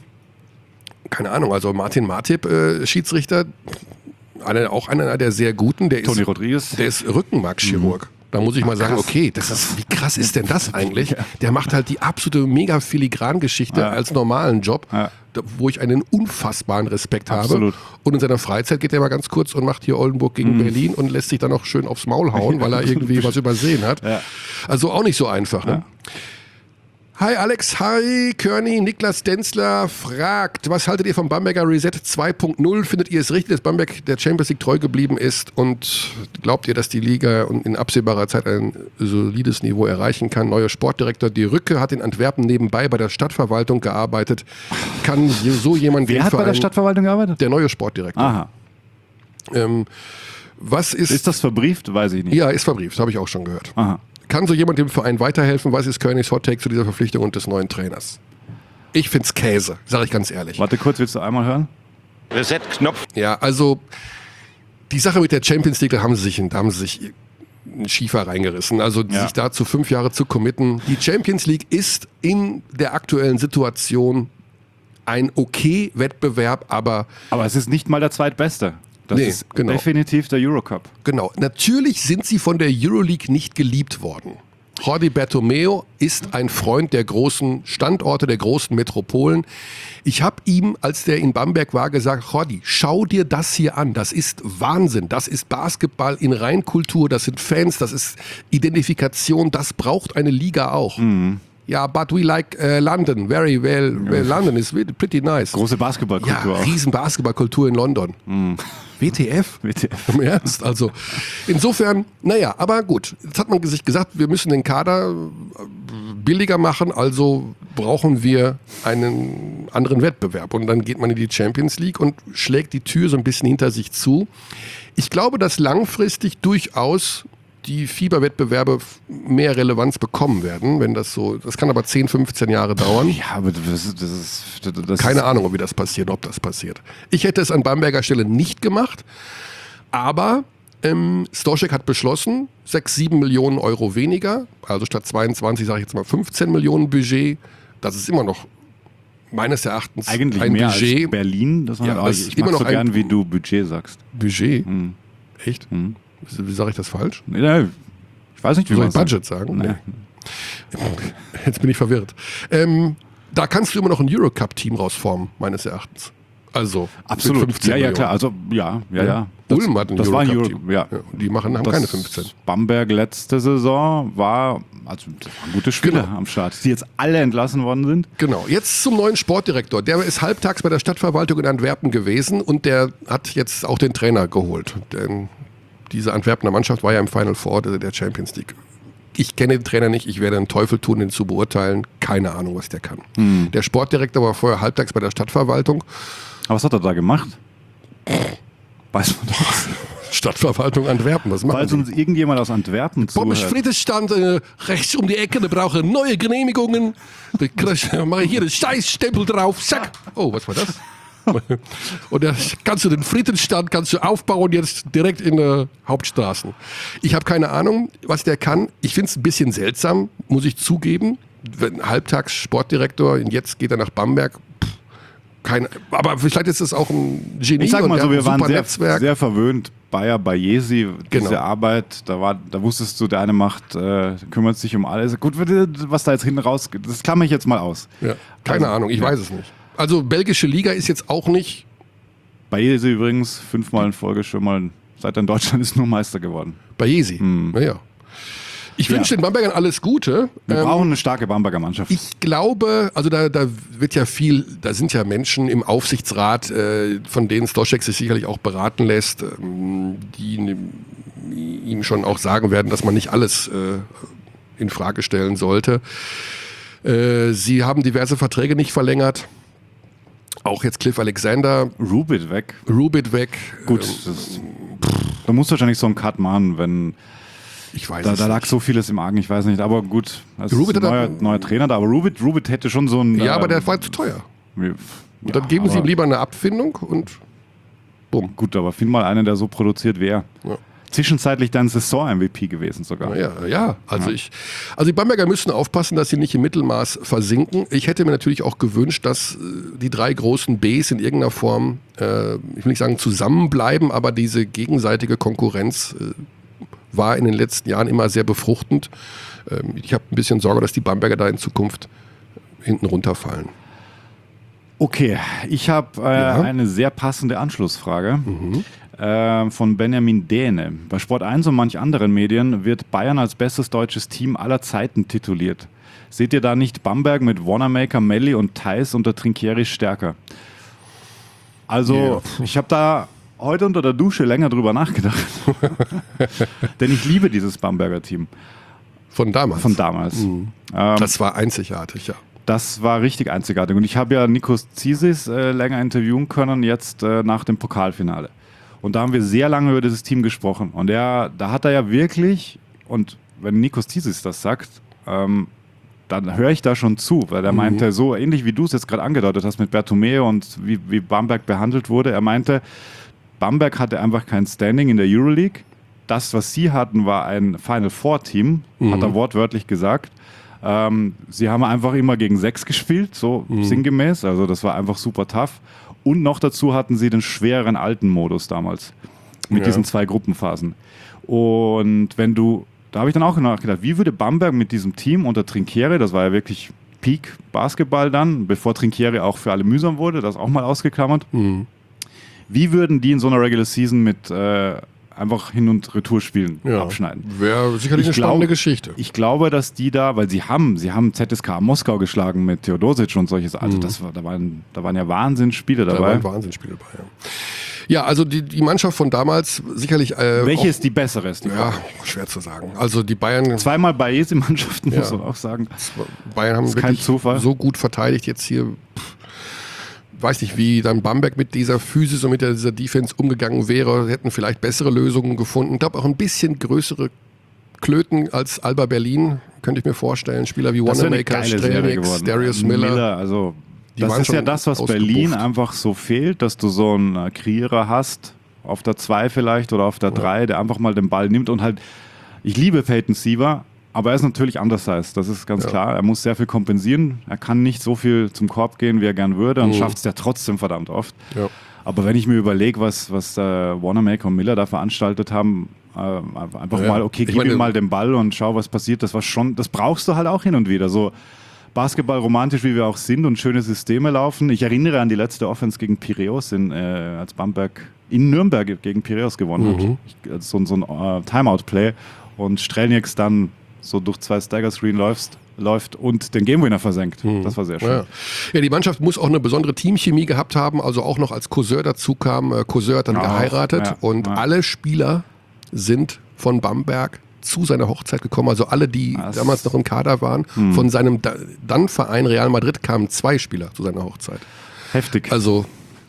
keine Ahnung, also Martin Martip, äh, Schiedsrichter, einer, auch einer der sehr guten, der Toni ist, Rodriguez. der ist Rückenmarkschirurg. Da muss ich mal sagen, krass. okay, das ist, wie krass ist denn das eigentlich? Der macht halt die absolute mega Filigran-Geschichte Ja. als normalen Job, Ja. da- wo ich einen unfassbaren Respekt Absolut. habe. Und in seiner Freizeit geht er mal ganz kurz und macht hier Oldenburg gegen Berlin und lässt sich dann noch schön aufs Maul hauen, weil er irgendwie was übersehen hat. Ja. Also auch nicht so einfach. Ne? Ja. Hi Alex, hi Körny, Niklas Denzler fragt, was haltet ihr vom Bamberger Reset zwei Punkt null? Findet ihr es richtig, dass Bamberg der Champions League treu geblieben ist und glaubt ihr, dass die Liga in absehbarer Zeit ein solides Niveau erreichen kann? Neuer Sportdirektor Die Rücke hat in Antwerpen nebenbei bei der Stadtverwaltung gearbeitet. Kann so jemand Wer den hat bei der Verein- Stadtverwaltung gearbeitet? Der neue Sportdirektor. Aha. Ähm, was ist, Ist das verbrieft? Weiß ich nicht. ja, ist verbrieft, habe ich auch schon gehört. Aha. Kann so jemand dem Verein weiterhelfen? Was ist Környs Hot Take zu dieser Verpflichtung und des neuen Trainers? Ich find's Käse, sage ich ganz ehrlich. Warte kurz, willst du einmal hören? Reset-Knopf. Ja, also die Sache mit der Champions League, da haben sie sich, da haben sie sich einen Schiefer reingerissen. Also Ja. sich dazu fünf Jahre zu committen. Die Champions League ist in der aktuellen Situation ein okay Wettbewerb, aber Aber es ist nicht mal der zweitbeste. Das Nee, ist genau. definitiv der Eurocup. Genau. Natürlich sind sie von der Euroleague nicht geliebt worden. Jordi Bertomeu ist ein Freund der großen Standorte, der großen Metropolen. Ich habe ihm, als der in Bamberg war, gesagt, Jordi, schau dir das hier an. Das ist Wahnsinn. Das ist Basketball in Reinkultur. Das sind Fans. Das ist Identifikation. Das braucht eine Liga auch. Mhm. Ja, but we like uh, London. Very well. well London is really pretty nice. Große Ja, Basketballkultur auch. riesen Basketballkultur in London. W T F? W T F. Im Ernst? Also insofern, naja, aber gut. Jetzt hat man sich gesagt, wir müssen den Kader billiger machen, also brauchen wir einen anderen Wettbewerb. Und dann geht man in die Champions League und schlägt die Tür so ein bisschen hinter sich zu. Ich glaube, dass langfristig durchaus die Fieberwettbewerbe mehr Relevanz bekommen werden, wenn das so, das kann aber zehn, fünfzehn Jahre dauern. Ja, aber das, ist- das ist... Das Keine ist, Ahnung, wie das passiert, ob das passiert. Ich hätte es an Bamberger Stelle nicht gemacht, aber ähm, Stoschek hat beschlossen, sechs, sieben Millionen Euro weniger, also statt zweiundzwanzig sage ich jetzt mal fünfzehn Millionen Budget. Das ist immer noch meines Erachtens Eigentlich ein mehr Budget. als Berlin. Das Ja, ja, das ich ist ich mag immer so noch ein- gern, wie du Budget sagst. Budget? Hm. Echt? Hm. Wie, wie sage ich das falsch? Nee, nee, ich weiß nicht, wie Soll man ich Budget sagen? Nee. Jetzt bin ich verwirrt. Ähm, da kannst du immer noch ein Eurocup-Team rausformen, meines Erachtens. Also Absolut. mit fünfzehn Ja, ja, Millionen. klar. Also, ja, ja, ja. Das, Ulm hat ein das war ein Eurocup-Team. Euro, ja. Ja, und die machen, haben Das keine fünfzehn. Bamberg letzte Saison war, also das waren gute Spieler Genau. am Start, die jetzt alle entlassen worden sind. Genau, jetzt zum neuen Sportdirektor. Der ist halbtags bei der Stadtverwaltung in Antwerpen gewesen und der hat jetzt auch den Trainer geholt. Denn diese Antwerpener Mannschaft war ja im Final Four der Champions League. Ich kenne den Trainer nicht, ich werde einen Teufel tun, ihn zu beurteilen. Keine Ahnung, was der kann. Hm. Der Sportdirektor war vorher halbtags bei der Stadtverwaltung. Aber was hat er da gemacht? Weiß man doch. Stadtverwaltung Antwerpen, was machen Falls die? uns irgendjemand aus Antwerpen Pommes zuhört. Frites stand äh, rechts um die Ecke, da brauche ich neue Genehmigungen. Da krieg- da mache ich hier den Scheißstempel drauf. Zack. Oh, was war das? Und da kannst du den Frittenstand kannst du aufbauen jetzt direkt in der Hauptstraßen. Ich habe keine Ahnung, was der kann. Ich finde es ein bisschen seltsam, muss ich zugeben. Wenn halbtags Sportdirektor und jetzt geht er nach Bamberg. Pff, keine, aber vielleicht ist es auch ein Genie Ich sag mal und er so, hat wir ein waren super sehr, Netzwerk. sehr verwöhnt. Bayer Bayesi, diese Genau. Arbeit, da, war, da wusstest du, der eine macht, äh, kümmert sich um alles. Gut, was da jetzt hinten rausgeht, das klammer ich jetzt mal aus. Ja, keine Also, Ahnung, ich ja. weiß es nicht. Also belgische Liga ist jetzt auch nicht. Bayesi übrigens fünfmal in Folge schon mal, seit er in Deutschland ist, nur Meister geworden. Bayesi. Naja. Ich Ja. wünsche den Bambergern alles Gute. Wir Ähm, brauchen eine starke Bamberger Mannschaft. Ich glaube, also da, da wird ja viel, da sind ja Menschen im Aufsichtsrat, äh, von denen Stoschek sich sicherlich auch beraten lässt, ähm, die ihm schon auch sagen werden, dass man nicht alles äh, in Frage stellen sollte. Äh, sie haben diverse Verträge nicht verlängert. Auch jetzt Cliff Alexander, Rubit weg. Rubit weg. Gut, Ähm, das, da musst du wahrscheinlich so einen Cut machen, wenn ich weiß da, es da lag nicht. so vieles im Argen, ich weiß nicht. Aber gut, es Rubit ist ein hat neuer, er- neuer Trainer da. Aber Rubit, Rubit hätte schon so ein. Ja, aber der ähm, war zu teuer. wie- Und dann ja, geben sie aber- ihm lieber eine Abfindung und bumm. Gut, aber find mal einen, der so produziert wäre. Ja. Zwischenzeitlich dann Saison-M V P gewesen sogar. Ja, ja, also ich, also die Bamberger müssen aufpassen, dass sie nicht im Mittelmaß versinken. Ich hätte mir natürlich auch gewünscht, dass äh, die drei großen Bs in irgendeiner Form, äh, ich will nicht sagen zusammenbleiben, aber diese gegenseitige Konkurrenz äh, war in den letzten Jahren immer sehr befruchtend. Ähm, ich habe ein bisschen Sorge, dass die Bamberger da in Zukunft hinten runterfallen. Okay, ich habe äh, Ja. eine sehr passende Anschlussfrage äh, von Benjamin Dähne. Bei Sport eins und manch anderen Medien wird Bayern als bestes deutsches Team aller Zeiten tituliert. Seht ihr da nicht Bamberg mit Wanamaker, Melli und Theis unter Trinkieri stärker? Also, ich habe da heute unter der Dusche länger drüber nachgedacht. Denn ich liebe dieses Bamberger Team Von damals. von damals. Ähm, Das war einzigartig, ja. Das war richtig einzigartig. Und ich habe ja Nikos Zisis äh, länger interviewen können, jetzt äh, nach dem Pokalfinale. Und da haben wir sehr lange über dieses Team gesprochen. Und er, da hat er ja wirklich, und wenn Nikos Zisis das sagt, ähm, dann höre ich da schon zu, weil er meinte, so ähnlich wie du es jetzt gerade angedeutet hast mit Bertomeu und wie, wie Bamberg behandelt wurde, er meinte, Bamberg hatte einfach kein Standing in der Euroleague. Das, was sie hatten, war ein Final Four Team, hat er wortwörtlich gesagt. Ähm, sie haben einfach immer gegen sechs gespielt, so sinngemäß. Also das war einfach super tough. Und noch dazu hatten sie den schwereren alten Modus damals mit Ja. diesen zwei Gruppenphasen. Und wenn du, da habe ich dann auch nachgedacht, wie würde Bamberg mit diesem Team unter Trinchieri, das war ja wirklich Peak Basketball dann, bevor Trinchieri auch für alle mühsam wurde, das auch mal ausgeklammert, Mhm. wie würden die in so einer Regular Season mit äh, einfach Hin- und Retourspielen Ja. abschneiden? Wäre sicherlich Ich eine spannende glaub- Geschichte. Ich glaube, dass die da, weil sie haben, sie haben Z S K Moskau geschlagen mit Theodosic und solches, also das war, da waren, da waren ja Wahnsinnsspiele Mhm. Da dabei. waren Wahnsinnsspiele dabei. Ja, ja also die, die Mannschaft von damals sicherlich. Äh, Welche auch, ist die bessere? Ist die Ja, Frage. schwer zu sagen. Also die Bayern. Zweimal Baesi-Mannschaften, Ja. muss man auch sagen. Bayern haben ist kein wirklich Zufall. so gut verteidigt jetzt hier. Pff, weiß nicht, wie dann Bamberg mit dieser Physis und mit dieser Defense umgegangen wäre. Sie hätten vielleicht bessere Lösungen gefunden. Ich glaube auch ein bisschen größere Klöten als Alba Berlin, könnte ich mir vorstellen. Spieler wie Das wäre eine Wanamaker, geile Serie Strelnix, geworden. Darius Miller. also Die das waren ist ja schon das, was ausgebufft. Berlin einfach so fehlt, dass du so einen äh, Kreierer hast, auf der zwei vielleicht oder auf der drei, der einfach mal den Ball nimmt und halt, ich liebe Peyton Siever, aber er ist natürlich undersized, das ist ganz Ja. klar. Er muss sehr viel kompensieren, er kann nicht so viel zum Korb gehen, wie er gern würde und Mhm. schafft es ja trotzdem verdammt oft. Ja. Aber wenn ich mir überlege, was, was äh, Wanamaker und Miller da veranstaltet haben, äh, einfach Ja. mal, okay, Ich gib meine- ihm mal den Ball und schau, was passiert, das war schon, das brauchst du halt auch hin und wieder. So Basketball romantisch, wie wir auch sind und schöne Systeme laufen. Ich erinnere an die letzte Offense gegen Piräus, in, äh, als Bamberg in Nürnberg gegen Piräus gewonnen Mhm. hat. Ich, so, so ein äh, Timeout-Play und Strelnieks dann so durch zwei Stagger-Screen läuft, läuft und den Gamewinner versenkt. Das war sehr schön. Ja. ja, die Mannschaft muss auch eine besondere Teamchemie gehabt haben, also auch noch als Cousin dazu kam. Äh, Cousin hat dann Ja, geheiratet ja, und ja. alle Spieler sind von Bamberg zu seiner Hochzeit gekommen. Also alle, die Was? damals noch im Kader waren, Hm. von seinem da dann Verein Real Madrid kamen zwei Spieler zu seiner Hochzeit. Heftig. Also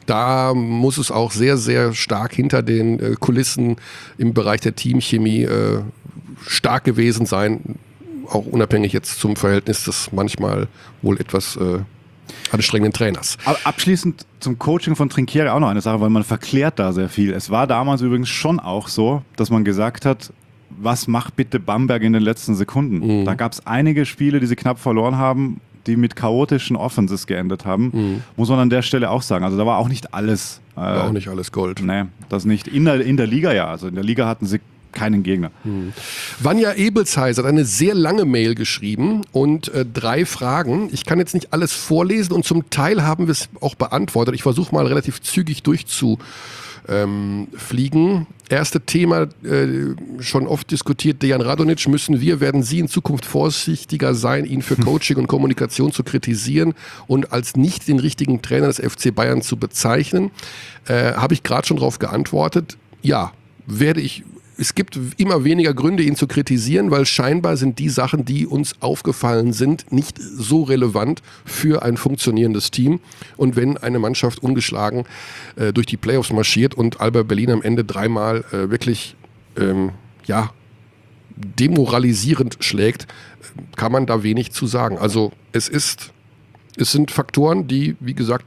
da muss es auch sehr, sehr stark hinter den äh, Kulissen im Bereich der Teamchemie äh, stark gewesen sein. Auch unabhängig jetzt zum Verhältnis des manchmal wohl etwas äh, anstrengenden Trainers. Aber abschließend zum Coaching von Trinchieri auch noch eine Sache, weil man verklärt da sehr viel. Es war damals übrigens schon auch so, dass man gesagt hat, was macht bitte Bamberg in den letzten Sekunden? Mhm. Da gab es einige Spiele, die sie knapp verloren haben, die mit chaotischen Offenses geendet haben. Mhm. Muss man an der Stelle auch sagen. Also da war auch nicht alles. Äh, War auch nicht alles Gold. Nee, das nicht. In der, in der Liga ja. Also in der Liga hatten sie keinen Gegner. Vanja Ebelsheiser hat eine sehr lange Mail geschrieben und äh, drei Fragen. Ich kann jetzt nicht alles vorlesen und zum Teil haben wir es auch beantwortet. Ich versuche mal relativ zügig durchzufliegen. Ähm, fliegen. Erste Thema, äh, schon oft diskutiert, Dejan Radonjic, müssen wir, werden Sie in Zukunft vorsichtiger sein, ihn für Coaching und Kommunikation zu kritisieren und als nicht den richtigen Trainer des F C Bayern zu bezeichnen? Äh, Habe ich gerade schon darauf geantwortet. Ja, werde ich. Es gibt immer weniger Gründe, ihn zu kritisieren, weil scheinbar sind die Sachen, die uns aufgefallen sind, nicht so relevant für ein funktionierendes Team. Und wenn eine Mannschaft ungeschlagen äh, durch die Playoffs marschiert und Alba Berlin am Ende dreimal äh, wirklich ähm, ja, demoralisierend schlägt, kann man da wenig zu sagen. Also es ist, es sind Faktoren, die, wie gesagt,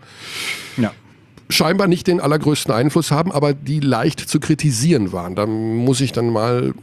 äh, Ja. scheinbar nicht den allergrößten Einfluss haben, aber die leicht zu kritisieren waren. Da muss ich dann mal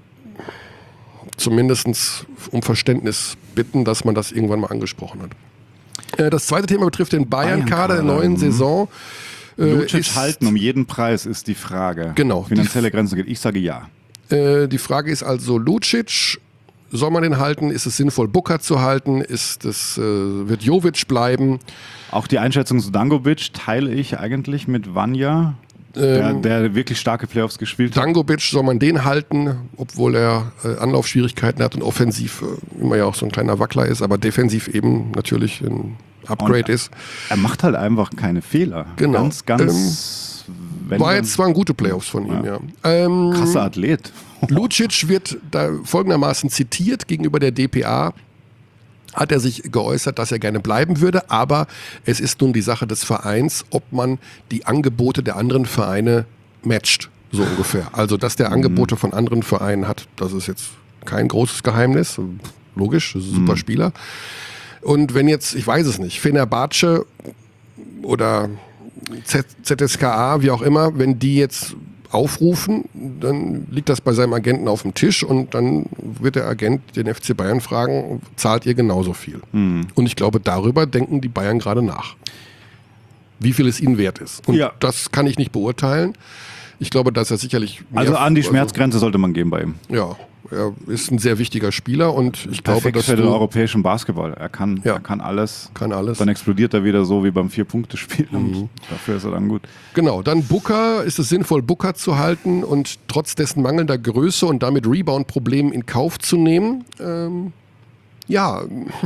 zumindest um Verständnis bitten, dass man das irgendwann mal angesprochen hat. Äh, Das zweite Thema betrifft den Bayern-Kader der Bayern-Kader, neuen mhm. Saison. Äh, Lucic ist- halten um jeden Preis ist die Frage. Genau. Finanzielle Grenzen geht. Ich sage ja. Äh, Die Frage ist also Lucic, soll man den halten? Ist es sinnvoll, Booker zu halten? Ist es, äh, wird Jovic bleiben? Auch die Einschätzung zu Dangovic teile ich eigentlich mit Vanja, der, Ähm, der wirklich starke Playoffs gespielt hat. Dangovic, soll man den halten, obwohl er äh, Anlaufschwierigkeiten hat und offensiv äh, immer ja auch so ein kleiner Wackler ist, aber defensiv eben natürlich ein Upgrade Und ist. Er macht halt einfach keine Fehler. Genau. Ganz, ganz. wenn War dann- jetzt waren gute Playoffs von ihm, ja. Ähm, krasser Athlet. Lucic wird da folgendermaßen zitiert gegenüber der D P A. Hat er sich geäußert, dass er gerne bleiben würde, aber es ist nun die Sache des Vereins, ob man die Angebote der anderen Vereine matcht, so ungefähr. Also, dass der Angebote von anderen Vereinen hat, das ist jetzt kein großes Geheimnis, logisch, das ist ein super Spieler. Und wenn jetzt, ich weiß es nicht, Fenerbahce oder Z- ZSKA, wie auch immer, wenn die jetzt aufrufen, dann liegt das bei seinem Agenten auf dem Tisch und dann wird der Agent den F C Bayern fragen, zahlt ihr genauso viel? Und ich glaube, darüber denken die Bayern gerade nach. wie viel es ihnen wert ist. Und Ja. das kann ich nicht beurteilen. Ich glaube, dass er sicherlich mehr, Also an die Schmerzgrenze sollte man gehen bei ihm. ja, er ist ein sehr wichtiger Spieler und ich glaube, Perfekt dass für den du, europäischen Basketball. Er kann, Ja. er kann alles. kann alles. Dann explodiert er wieder so wie beim Vier-Punkte-Spiel. Mhm. Und dafür ist er dann gut. Genau, dann Booker, ist es sinnvoll, Booker zu halten und trotz dessen mangelnder Größe und damit Rebound-Problemen in Kauf zu nehmen? Ähm, ja,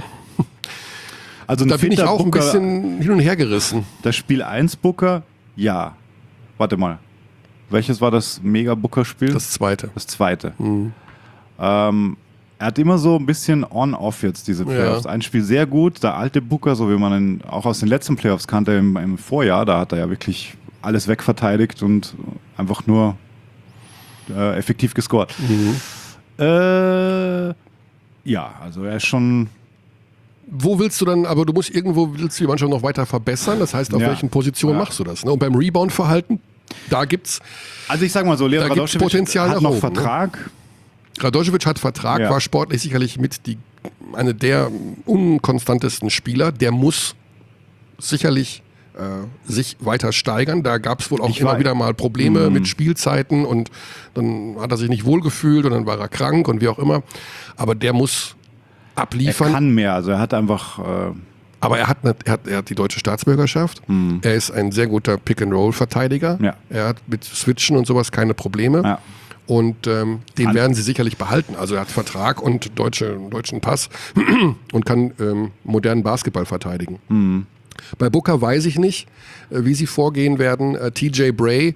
Also ein da bin ich fitter auch ein Booker, bisschen hin und her gerissen. Das Spiel eins Booker, ja. Warte mal. Welches war das Mega-Booker-Spiel? Das zweite. Das zweite. Mhm. Ähm, er hat immer so ein bisschen on-off jetzt diese Playoffs. Ja. Ein Spiel sehr gut, der alte Booker, so wie man ihn auch aus den letzten Playoffs kannte im, im Vorjahr, da hat er ja wirklich alles wegverteidigt und einfach nur äh, effektiv gescored. Mhm. Äh, ja, also er ist schon... Wo willst du dann, aber du musst irgendwo, willst du die Mannschaft noch weiter verbessern? Das heißt, auf Ja. welchen Positionen Ja. machst du das? Ne? Und beim Rebound-Verhalten, da gibt's, Also ich sag mal so, Leon Da gibt's Radoschewitsch Potenzial hat nach noch oben, Vertrag. Radoschewitsch hat Vertrag, Ja. war sportlich sicherlich mit die, eine der unkonstantesten Spieler. Der muss sicherlich äh, sich weiter steigern. Da gab es wohl auch Ich immer war- wieder mal Probleme Mhm. mit Spielzeiten und dann hat er sich nicht wohlgefühlt und dann war er krank und wie auch immer. Aber der muss Er abliefern. kann mehr, also er hat einfach... Äh, Aber er hat, eine, er, hat, er hat die deutsche Staatsbürgerschaft. Er ist ein sehr guter Pick-and-Roll-Verteidiger. Ja. Er hat mit Switchen und sowas keine Probleme. Ja. Und ähm, den An- werden sie sicherlich behalten. Also er hat Vertrag und deutsche, deutschen Pass und kann ähm, modernen Basketball verteidigen. Mhm. Bei Booker weiß ich nicht, äh, wie sie vorgehen werden. Äh, T J Bray,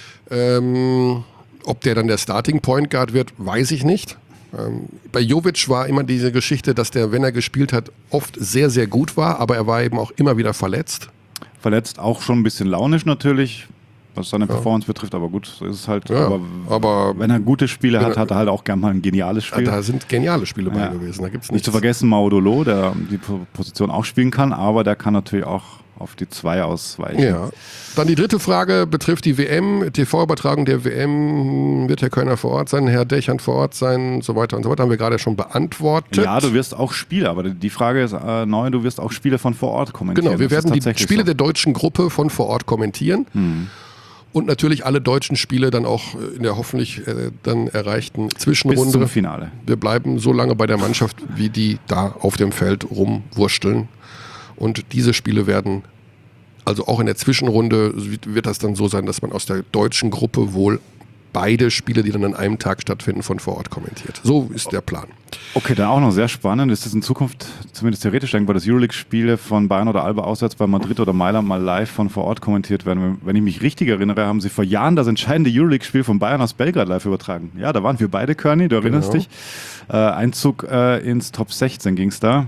ähm, ob der dann der Starting Point Guard wird, weiß ich nicht. Ähm, bei Jovic war immer diese Geschichte, dass der, wenn er gespielt hat, oft sehr, sehr gut war, aber er war eben auch immer wieder verletzt. verletzt, auch schon ein bisschen launisch natürlich, was seine Performance betrifft, aber gut, so ist es halt. Ja, aber, aber wenn er gute Spiele wenn hat, er- hat er halt auch gern mal ein geniales Spiel. da sind geniale Spiele bei Ja. gewesen. Da gibt's Nicht nichts. zu vergessen Maudolo, der die Po- Position auch spielen kann, aber der kann natürlich auch auf die zwei ausweichen. Ja. Dann die dritte Frage betrifft die W M, T V-Übertragung der W M. Wird Herr Kölner vor Ort sein, Herr Dächern vor Ort sein, so weiter und so weiter. Haben wir gerade schon beantwortet. Ja, du wirst auch Spiele, aber die Frage ist äh, neu, du wirst auch Spiele von vor Ort kommentieren. Genau, wir Das ist werden die tatsächlich Spiele so. der deutschen Gruppe von vor Ort kommentieren. Hm. Und natürlich alle deutschen Spiele dann auch in der hoffentlich äh, dann erreichten bis Zwischenrunde. zum Finale. Wir bleiben so lange bei der Mannschaft, wie die da auf dem Feld rumwursteln. Und diese Spiele werden, also auch in der Zwischenrunde wird das dann so sein, dass man aus der deutschen Gruppe wohl beide Spiele, die dann an einem Tag stattfinden, von vor Ort kommentiert. So ist der Plan. Okay, dann auch noch sehr spannend. Ist es in Zukunft zumindest theoretisch denkbar, dass Euroleague-Spiele von Bayern oder Alba auswärts bei Madrid oder Mailand mal live von vor Ort kommentiert werden? Wenn ich mich richtig erinnere, haben sie vor Jahren das entscheidende Euroleague-Spiel von Bayern aus Belgrad live übertragen. Ja, da waren wir beide, Körny, du erinnerst Genau. dich. Äh, Einzug äh, ins Top sechzehn ging es da.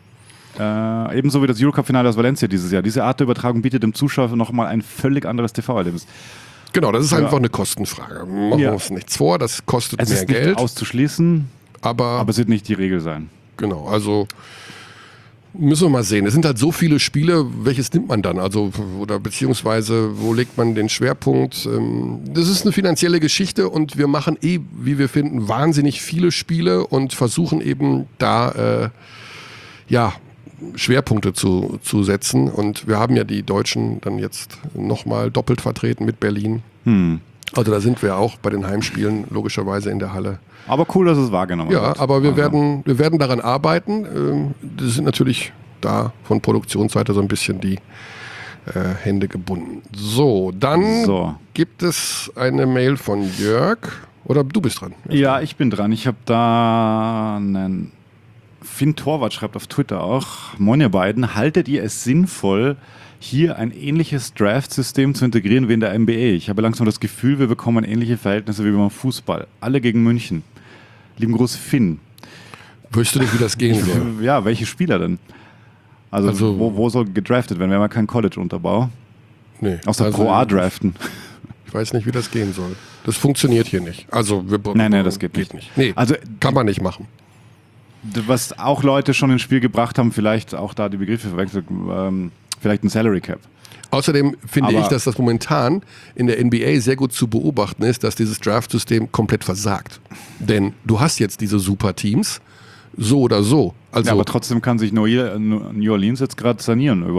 Äh, ebenso wie das Eurocup-Finale aus Valencia dieses Jahr. Diese Art der Übertragung bietet dem Zuschauer nochmal ein völlig anderes T V-Erlebnis. Genau, das ist Ja. einfach eine Kostenfrage. Machen Ja. wir uns nichts vor, das kostet Es mehr ist nicht Geld. auszuschließen, Aber, aber es wird nicht die Regel sein. genau, also müssen wir mal sehen. Es sind halt so viele Spiele, welches nimmt man dann? Also, oder beziehungsweise, wo legt man den Schwerpunkt? Ähm, Das ist eine finanzielle Geschichte und wir machen eh, wie wir finden, wahnsinnig viele Spiele und versuchen eben da, äh, ja, Schwerpunkte zu, zu setzen. Und wir haben ja die Deutschen dann jetzt nochmal doppelt vertreten mit Berlin. Hm. Also da sind wir auch bei den Heimspielen logischerweise in der Halle. Aber cool, dass es wahrgenommen wird. Ja, aber wir Also, werden, wir werden daran arbeiten. Ähm, Das sind natürlich da von Produktionsseite so ein bisschen die äh, Hände gebunden. So, dann So. gibt es eine Mail von Jörg. Oder du bist dran. Ja, ich bin dran. Ich habe da einen Finn Torwart schreibt auf Twitter auch: Moin ihr beiden, haltet ihr es sinnvoll, hier ein ähnliches Draft-System zu integrieren wie in der N B A? Ich habe langsam das Gefühl, wir bekommen ähnliche Verhältnisse wie beim Fußball. Alle gegen München. Lieben Gruß, Finn. Wüsste nicht, wie das gehen soll. Ja, welche Spieler denn? Also, Also- wo, wo soll gedraftet werden? Wir haben ja keinen College-Unterbau. Nee, Aus der also, Pro A draften. Ich weiß nicht, wie das gehen soll. Das funktioniert hier nicht. Also wir, Nein, nein, das geht nicht. Nee, Also, kann man nicht machen. was auch Leute schon ins Spiel gebracht haben, vielleicht auch da die Begriffe verwechselt, ähm, vielleicht ein Salary Cap. Außerdem finde Aber- ich, dass das momentan in der N B A sehr gut zu beobachten ist, dass dieses Draft-System komplett versagt. Denn du hast jetzt diese Super-Teams, so oder so. Also Ja, aber trotzdem kann sich New New Orleans jetzt gerade sanieren über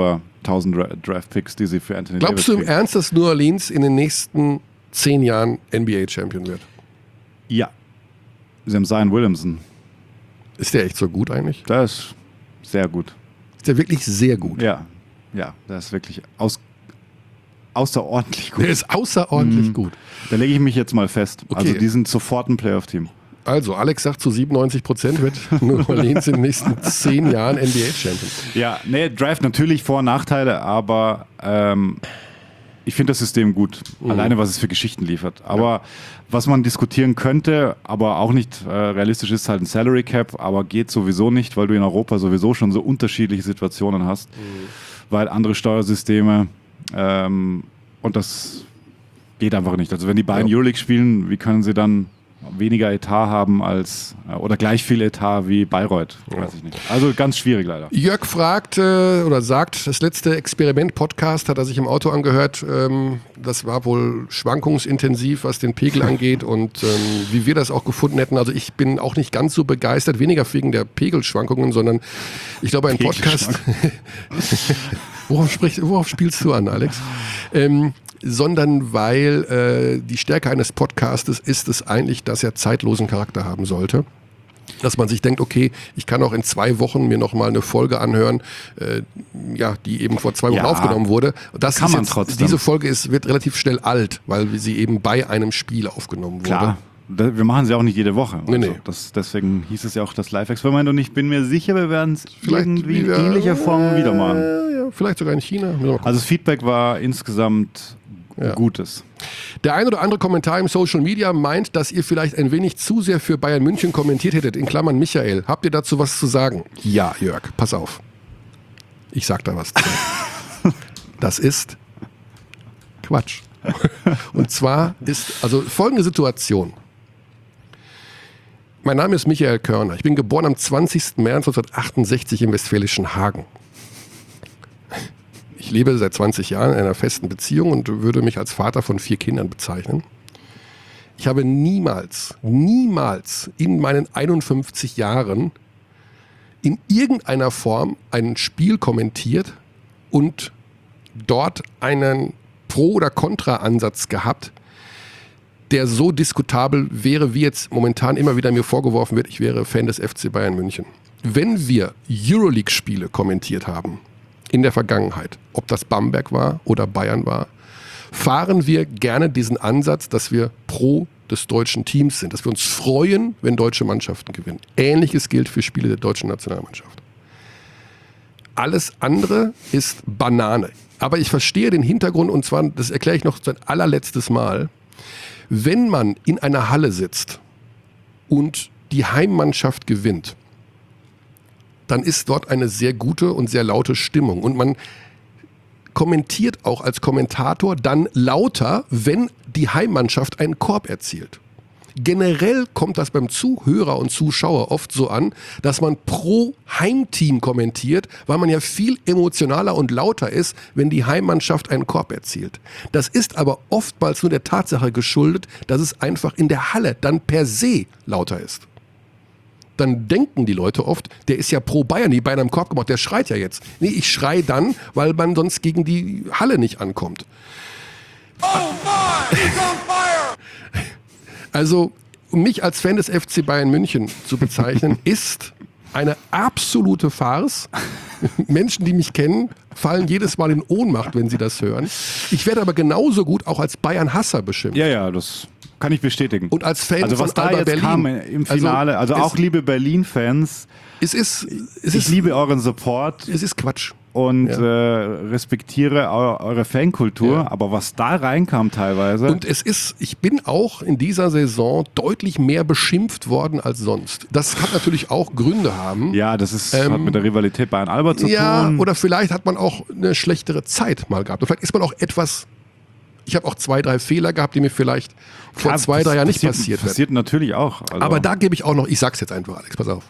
hunderttausend Dra- Draft-Picks, die sie für Anthony Glaubst Davis du im kriegen. Ernst, dass New Orleans in den nächsten zehn Jahren N B A-Champion wird? Ja. Sie haben Zion Williamson. Ist der echt so gut eigentlich? Der ist sehr gut. Ist der wirklich sehr gut? Ja, ja, der ist wirklich aus, außerordentlich gut. Der ist außerordentlich Mhm. gut. Da lege ich mich jetzt mal fest. Okay. Also die sind sofort ein Playoff-Team. Also, Alex sagt, zu siebenundneunzig Prozent wird New Orleans in den nächsten zehn Jahren N B A-Champion. Ja, nee, Draft natürlich Vor- und Nachteile, aber ähm, ich finde das System gut. Mhm. Alleine, was es für Geschichten liefert. Aber was man diskutieren könnte, aber auch nicht äh, realistisch ist, halt ein Salary Cap, aber geht sowieso nicht, weil du in Europa sowieso schon so unterschiedliche Situationen hast, Mhm. weil andere Steuersysteme ähm, und das geht einfach nicht. Also wenn die beiden Ja. Euroleague spielen, wie können sie dann weniger Etat haben als äh, oder gleich viel Etat wie Bayreuth? Weiß ich nicht. Also ganz schwierig leider. Jörg fragt äh, oder sagt, das letzte Experiment-Podcast hat er sich im Auto angehört. Ähm, das war wohl schwankungsintensiv, was den Pegel angeht und ähm, wie wir das auch gefunden hätten. Also ich bin auch nicht ganz so begeistert, weniger wegen der Pegelschwankungen, sondern ich glaube, ein Podcast. worauf, sprich, worauf spielst du an, Alex? Ähm, sondern weil äh, die Stärke eines Podcastes ist es eigentlich, dass er zeitlosen Charakter haben sollte. Dass man sich denkt, okay, ich kann auch in zwei Wochen mir nochmal eine Folge anhören, äh, ja, die eben vor zwei Wochen Ja, aufgenommen wurde. Das kann ist man jetzt, trotzdem. Diese Folge ist, wird relativ schnell alt, weil sie eben bei einem Spiel aufgenommen wurde. Klar. Da- Wir machen sie auch nicht jede Woche. Nee, Also nee. das, deswegen hieß es ja auch das Live-Experiment und ich bin mir sicher, wir werden es Vielleicht irgendwie in wieder- ähnlicher Form wieder machen. Äh, ja, vielleicht sogar in China. Müssen wir mal gucken. Also das Feedback war insgesamt Ja. gutes. Der ein oder andere Kommentar im Social Media meint, dass ihr vielleicht ein wenig zu sehr für Bayern München kommentiert hättet, in Klammern Michael. Habt ihr dazu was zu sagen? Ja, Jörg, pass auf. Ich sag da was zu. Das ist Quatsch. Und zwar ist, also folgende Situation. Mein Name ist Michael Körner. Ich bin geboren am zwanzigsten März neunzehnhundertachtundsechzig im westfälischen Hagen. Ich lebe seit zwanzig Jahren in einer festen Beziehung und würde mich als Vater von vier Kindern bezeichnen. Ich habe niemals, niemals in meinen einundfünfzig Jahren in irgendeiner Form ein Spiel kommentiert und dort einen Pro- oder Kontra-Ansatz gehabt, der so diskutabel wäre, wie jetzt momentan immer wieder mir vorgeworfen wird, ich wäre Fan des F C Bayern München. Wenn wir Euroleague-Spiele kommentiert haben, in der Vergangenheit, ob das Bamberg war oder Bayern war, fahren wir gerne diesen Ansatz, dass wir pro des deutschen Teams sind, dass wir uns freuen, wenn deutsche Mannschaften gewinnen. Ähnliches gilt für Spiele der deutschen Nationalmannschaft. Alles andere ist Banane. Aber ich verstehe den Hintergrund und zwar, das erkläre ich noch ein allerletztes Mal, wenn man in einer Halle sitzt und die Heimmannschaft gewinnt, dann ist dort eine sehr gute und sehr laute Stimmung. Und man kommentiert auch als Kommentator dann lauter, wenn die Heimmannschaft einen Korb erzielt. Generell kommt das beim Zuhörer und Zuschauer oft so an, dass man pro Heimteam kommentiert, weil man ja viel emotionaler und lauter ist, wenn die Heimmannschaft einen Korb erzielt. Das ist aber oftmals nur der Tatsache geschuldet, dass es einfach in der Halle dann per se lauter ist. Dann denken die Leute oft, der ist ja pro Bayern, die Bayern haben Korb gemacht, der schreit ja jetzt. Nee, ich schrei dann, weil man sonst gegen die Halle nicht ankommt. Oh my, he's on fire! Also, um mich als Fan des F C Bayern München zu bezeichnen, ist eine absolute Farce. Menschen, die mich kennen, fallen jedes Mal in Ohnmacht, wenn sie das hören. Ich werde aber genauso gut auch als Bayern-Hasser beschimpft. Ja, ja, das kann ich bestätigen. Und als Fan also was von da Alba jetzt Berlin. kam im Finale, also, Also, auch es- liebe Berlin-Fans, Es ist, es ich ist, liebe euren Support es ist Quatsch. und Ja. äh, respektiere eu eure Fankultur, Ja. aber was da reinkam teilweise, Und es ist, ich bin auch in dieser Saison deutlich mehr beschimpft worden als sonst. Das kann natürlich auch Gründe haben. ja, das ist, Ähm, hat mit der Rivalität Bayern-Alba zu Ja, tun. oder vielleicht hat man auch eine schlechtere Zeit mal gehabt. Und vielleicht ist man auch etwas. Ich habe auch zwei, drei Fehler gehabt, die mir vielleicht vor Klar, zwei, das drei Jahren nicht passiert, passiert wären. Passiert natürlich auch. Also, Aber da gebe ich auch noch, ich sag's jetzt einfach, Alex, pass auf.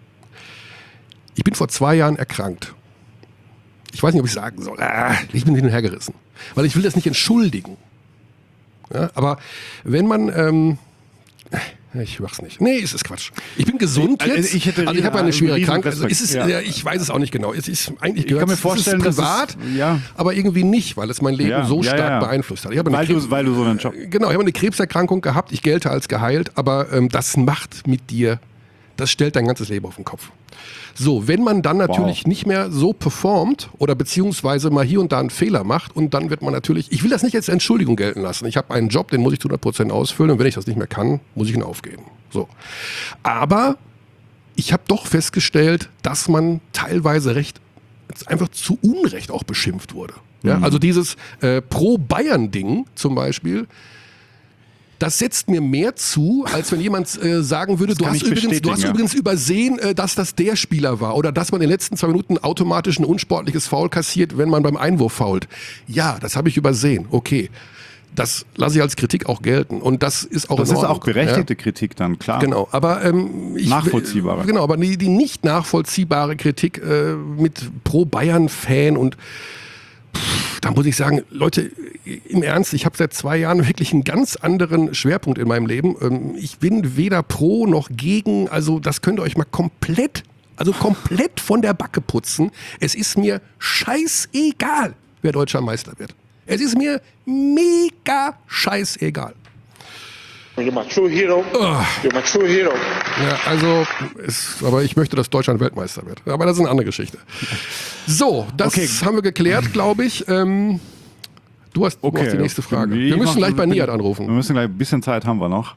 Ich bin vor zwei Jahren erkrankt. Ich weiß nicht, ob ich sagen soll. Ah, ich bin hin und her gerissen. Weil ich will das nicht entschuldigen. Ja, aber wenn man, ähm, Ich mach's nicht. Nee, es ist Quatsch. Ich bin gesund Also, jetzt. ich hätte also ich habe eine einen schwere riesen Krankheit. Also Respekt. es ist, Ja. ja. Ich weiß es auch nicht genau. Es ist eigentlich Ich kann mir es vorstellen, ist dass privat, es- ja. aber irgendwie nicht, weil es mein Leben Ja, so ja, stark ja. beeinflusst hat. Ich habe eine Weil Krebs- du, weil du so einen Job. Genau, ich habe eine Krebserkrankung gehabt. Ich gelte als geheilt, aber ähm, das macht mit dir, das stellt dein ganzes Leben auf den Kopf. So, wenn man dann natürlich Wow. nicht mehr so performt oder beziehungsweise mal hier und da einen Fehler macht und dann wird man natürlich, ich will das nicht als Entschuldigung gelten lassen. Ich habe einen Job, den muss ich zu hundert Prozent ausfüllen und wenn ich das nicht mehr kann, muss ich ihn aufgeben. So. Aber ich habe doch festgestellt, dass man teilweise recht, einfach zu Unrecht auch beschimpft wurde. Ja, Mhm. also dieses äh, Pro-Bayern-Ding zum Beispiel, das setzt mir mehr zu, als wenn jemand äh, sagen würde, du kann hast, ich übrigens, du bestätigen, hast ja. übrigens übersehen, äh, dass das der Spieler war oder dass man in den letzten zwei Minuten automatisch ein unsportliches Foul kassiert, wenn man beim Einwurf fault. Ja, das habe ich übersehen. Okay, das lasse ich als Kritik auch gelten und das ist auch Das in ist Ordnung. auch berechtigte Kritik dann, klar. Genau, aber ähm, ich, Nachvollziehbare. Genau, aber die, die nicht nachvollziehbare Kritik äh, mit Pro-Bayern-Fan und pff, da muss ich sagen, Leute, im Ernst, ich habe seit zwei Jahren wirklich einen ganz anderen Schwerpunkt in meinem Leben. Ähm, ich bin weder pro noch gegen, also das könnt ihr euch mal komplett, also komplett von der Backe putzen. Es ist mir scheißegal, wer deutscher Meister wird. Es ist mir mega scheißegal. You're my true hero. You're my true hero. Ja, also, es, aber ich möchte, dass Deutschland Weltmeister wird. Aber das ist eine andere Geschichte. So, das Okay. haben wir geklärt, glaube ich. Ähm, du hast, du Okay. hast die nächste Frage. Ich Wir müssen mach- gleich bei bin- Nihat Wir anrufen. müssen gleich, ein bisschen Zeit haben wir noch.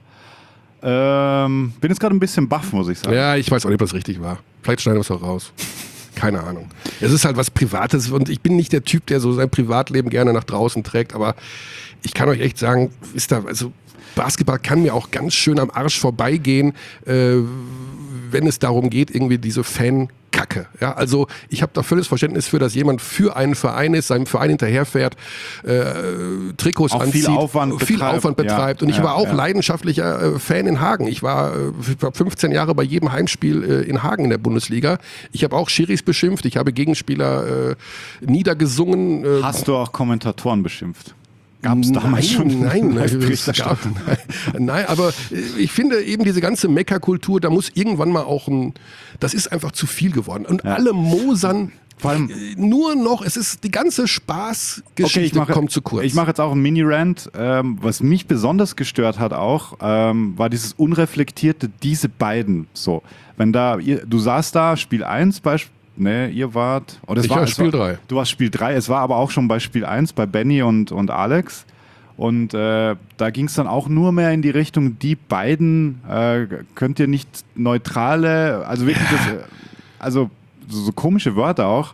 Ähm, bin jetzt gerade ein bisschen baff, muss ich sagen. Ja, ich weiß auch nicht, ob das richtig war. Vielleicht schneiden wir es auch raus. Keine Ahnung. Es ist halt was Privates und ich bin nicht der Typ, der so sein Privatleben gerne nach draußen trägt, aber ich kann euch echt sagen, ist da, also Basketball kann mir auch ganz schön am Arsch vorbeigehen, äh, wenn es darum geht, irgendwie diese Fan-Kacke. Ja, also ich habe da völliges Verständnis für, dass jemand für einen Verein ist, seinem Verein hinterherfährt, äh, Trikots Auch anzieht, viel Aufwand viel betreibt. Aufwand betreibt. Ja, und ich ja, war auch ja. leidenschaftlicher äh, Fan in Hagen. Ich war, äh, ich war fünfzehn Jahre bei jedem Heimspiel äh, in Hagen in der Bundesliga. Ich habe auch Schiris beschimpft, ich habe Gegenspieler äh, niedergesungen. Äh, Hast du auch Kommentatoren beschimpft? Gab es damals schon? Nein, nein, es Live-Berichterstattung? gab, nein, nein, aber äh, ich finde eben diese ganze Meckerkultur, da muss irgendwann mal auch ein, das ist einfach zu viel geworden. Und alle mosern Vor allem- äh, nur noch, es ist die ganze Spaßgeschichte ich mache, kommt zu kurz. Ich mache jetzt auch einen Mini-Rant. Ähm, was mich besonders gestört hat auch, ähm, war dieses unreflektierte, diese beiden. So, wenn da, ihr, du saßt da, Spiel eins beispielsweise, ne, ihr wart, oder es Ich war war es Spiel war, drei. Du warst Spiel drei, es war aber auch schon bei Spiel eins, bei Benny und, und Alex. Und äh, da ging es dann auch nur mehr in die Richtung, die beiden äh, könnt ihr nicht neutrale, also wirklich das, äh, also so, so komische Wörter auch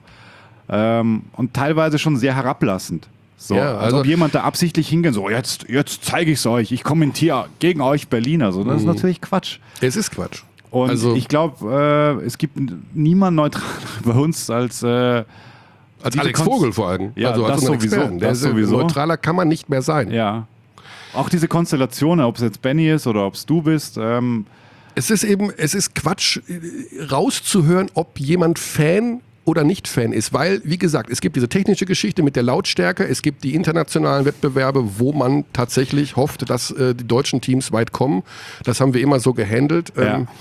ähm, und teilweise schon sehr herablassend. So, Ja, als also- ob jemand da absichtlich hingeht, so jetzt, jetzt zeige ich es euch, ich kommentiere gegen euch Berliner. So, das ist natürlich Quatsch. es ist Quatsch. Und Also- ich glaube, äh, es gibt niemand neutral bei uns als äh, Als diese Alex Konst- Vogel vor allem. Ja, also als das unseren sowieso, Experten. Der das ist, äh, sowieso. Neutraler kann man nicht mehr sein. ja. Auch diese Konstellationen, ob es jetzt Benny ist oder ob es du bist, ähm, Es ist eben, es ist Quatsch, äh, rauszuhören, ob jemand Fan oder nicht Fan ist, weil, wie gesagt, es gibt diese technische Geschichte mit der Lautstärke, es gibt die internationalen Wettbewerbe, wo man tatsächlich hofft, dass äh, die deutschen Teams weit kommen. Das haben wir immer so gehandelt. Ja. Ähm,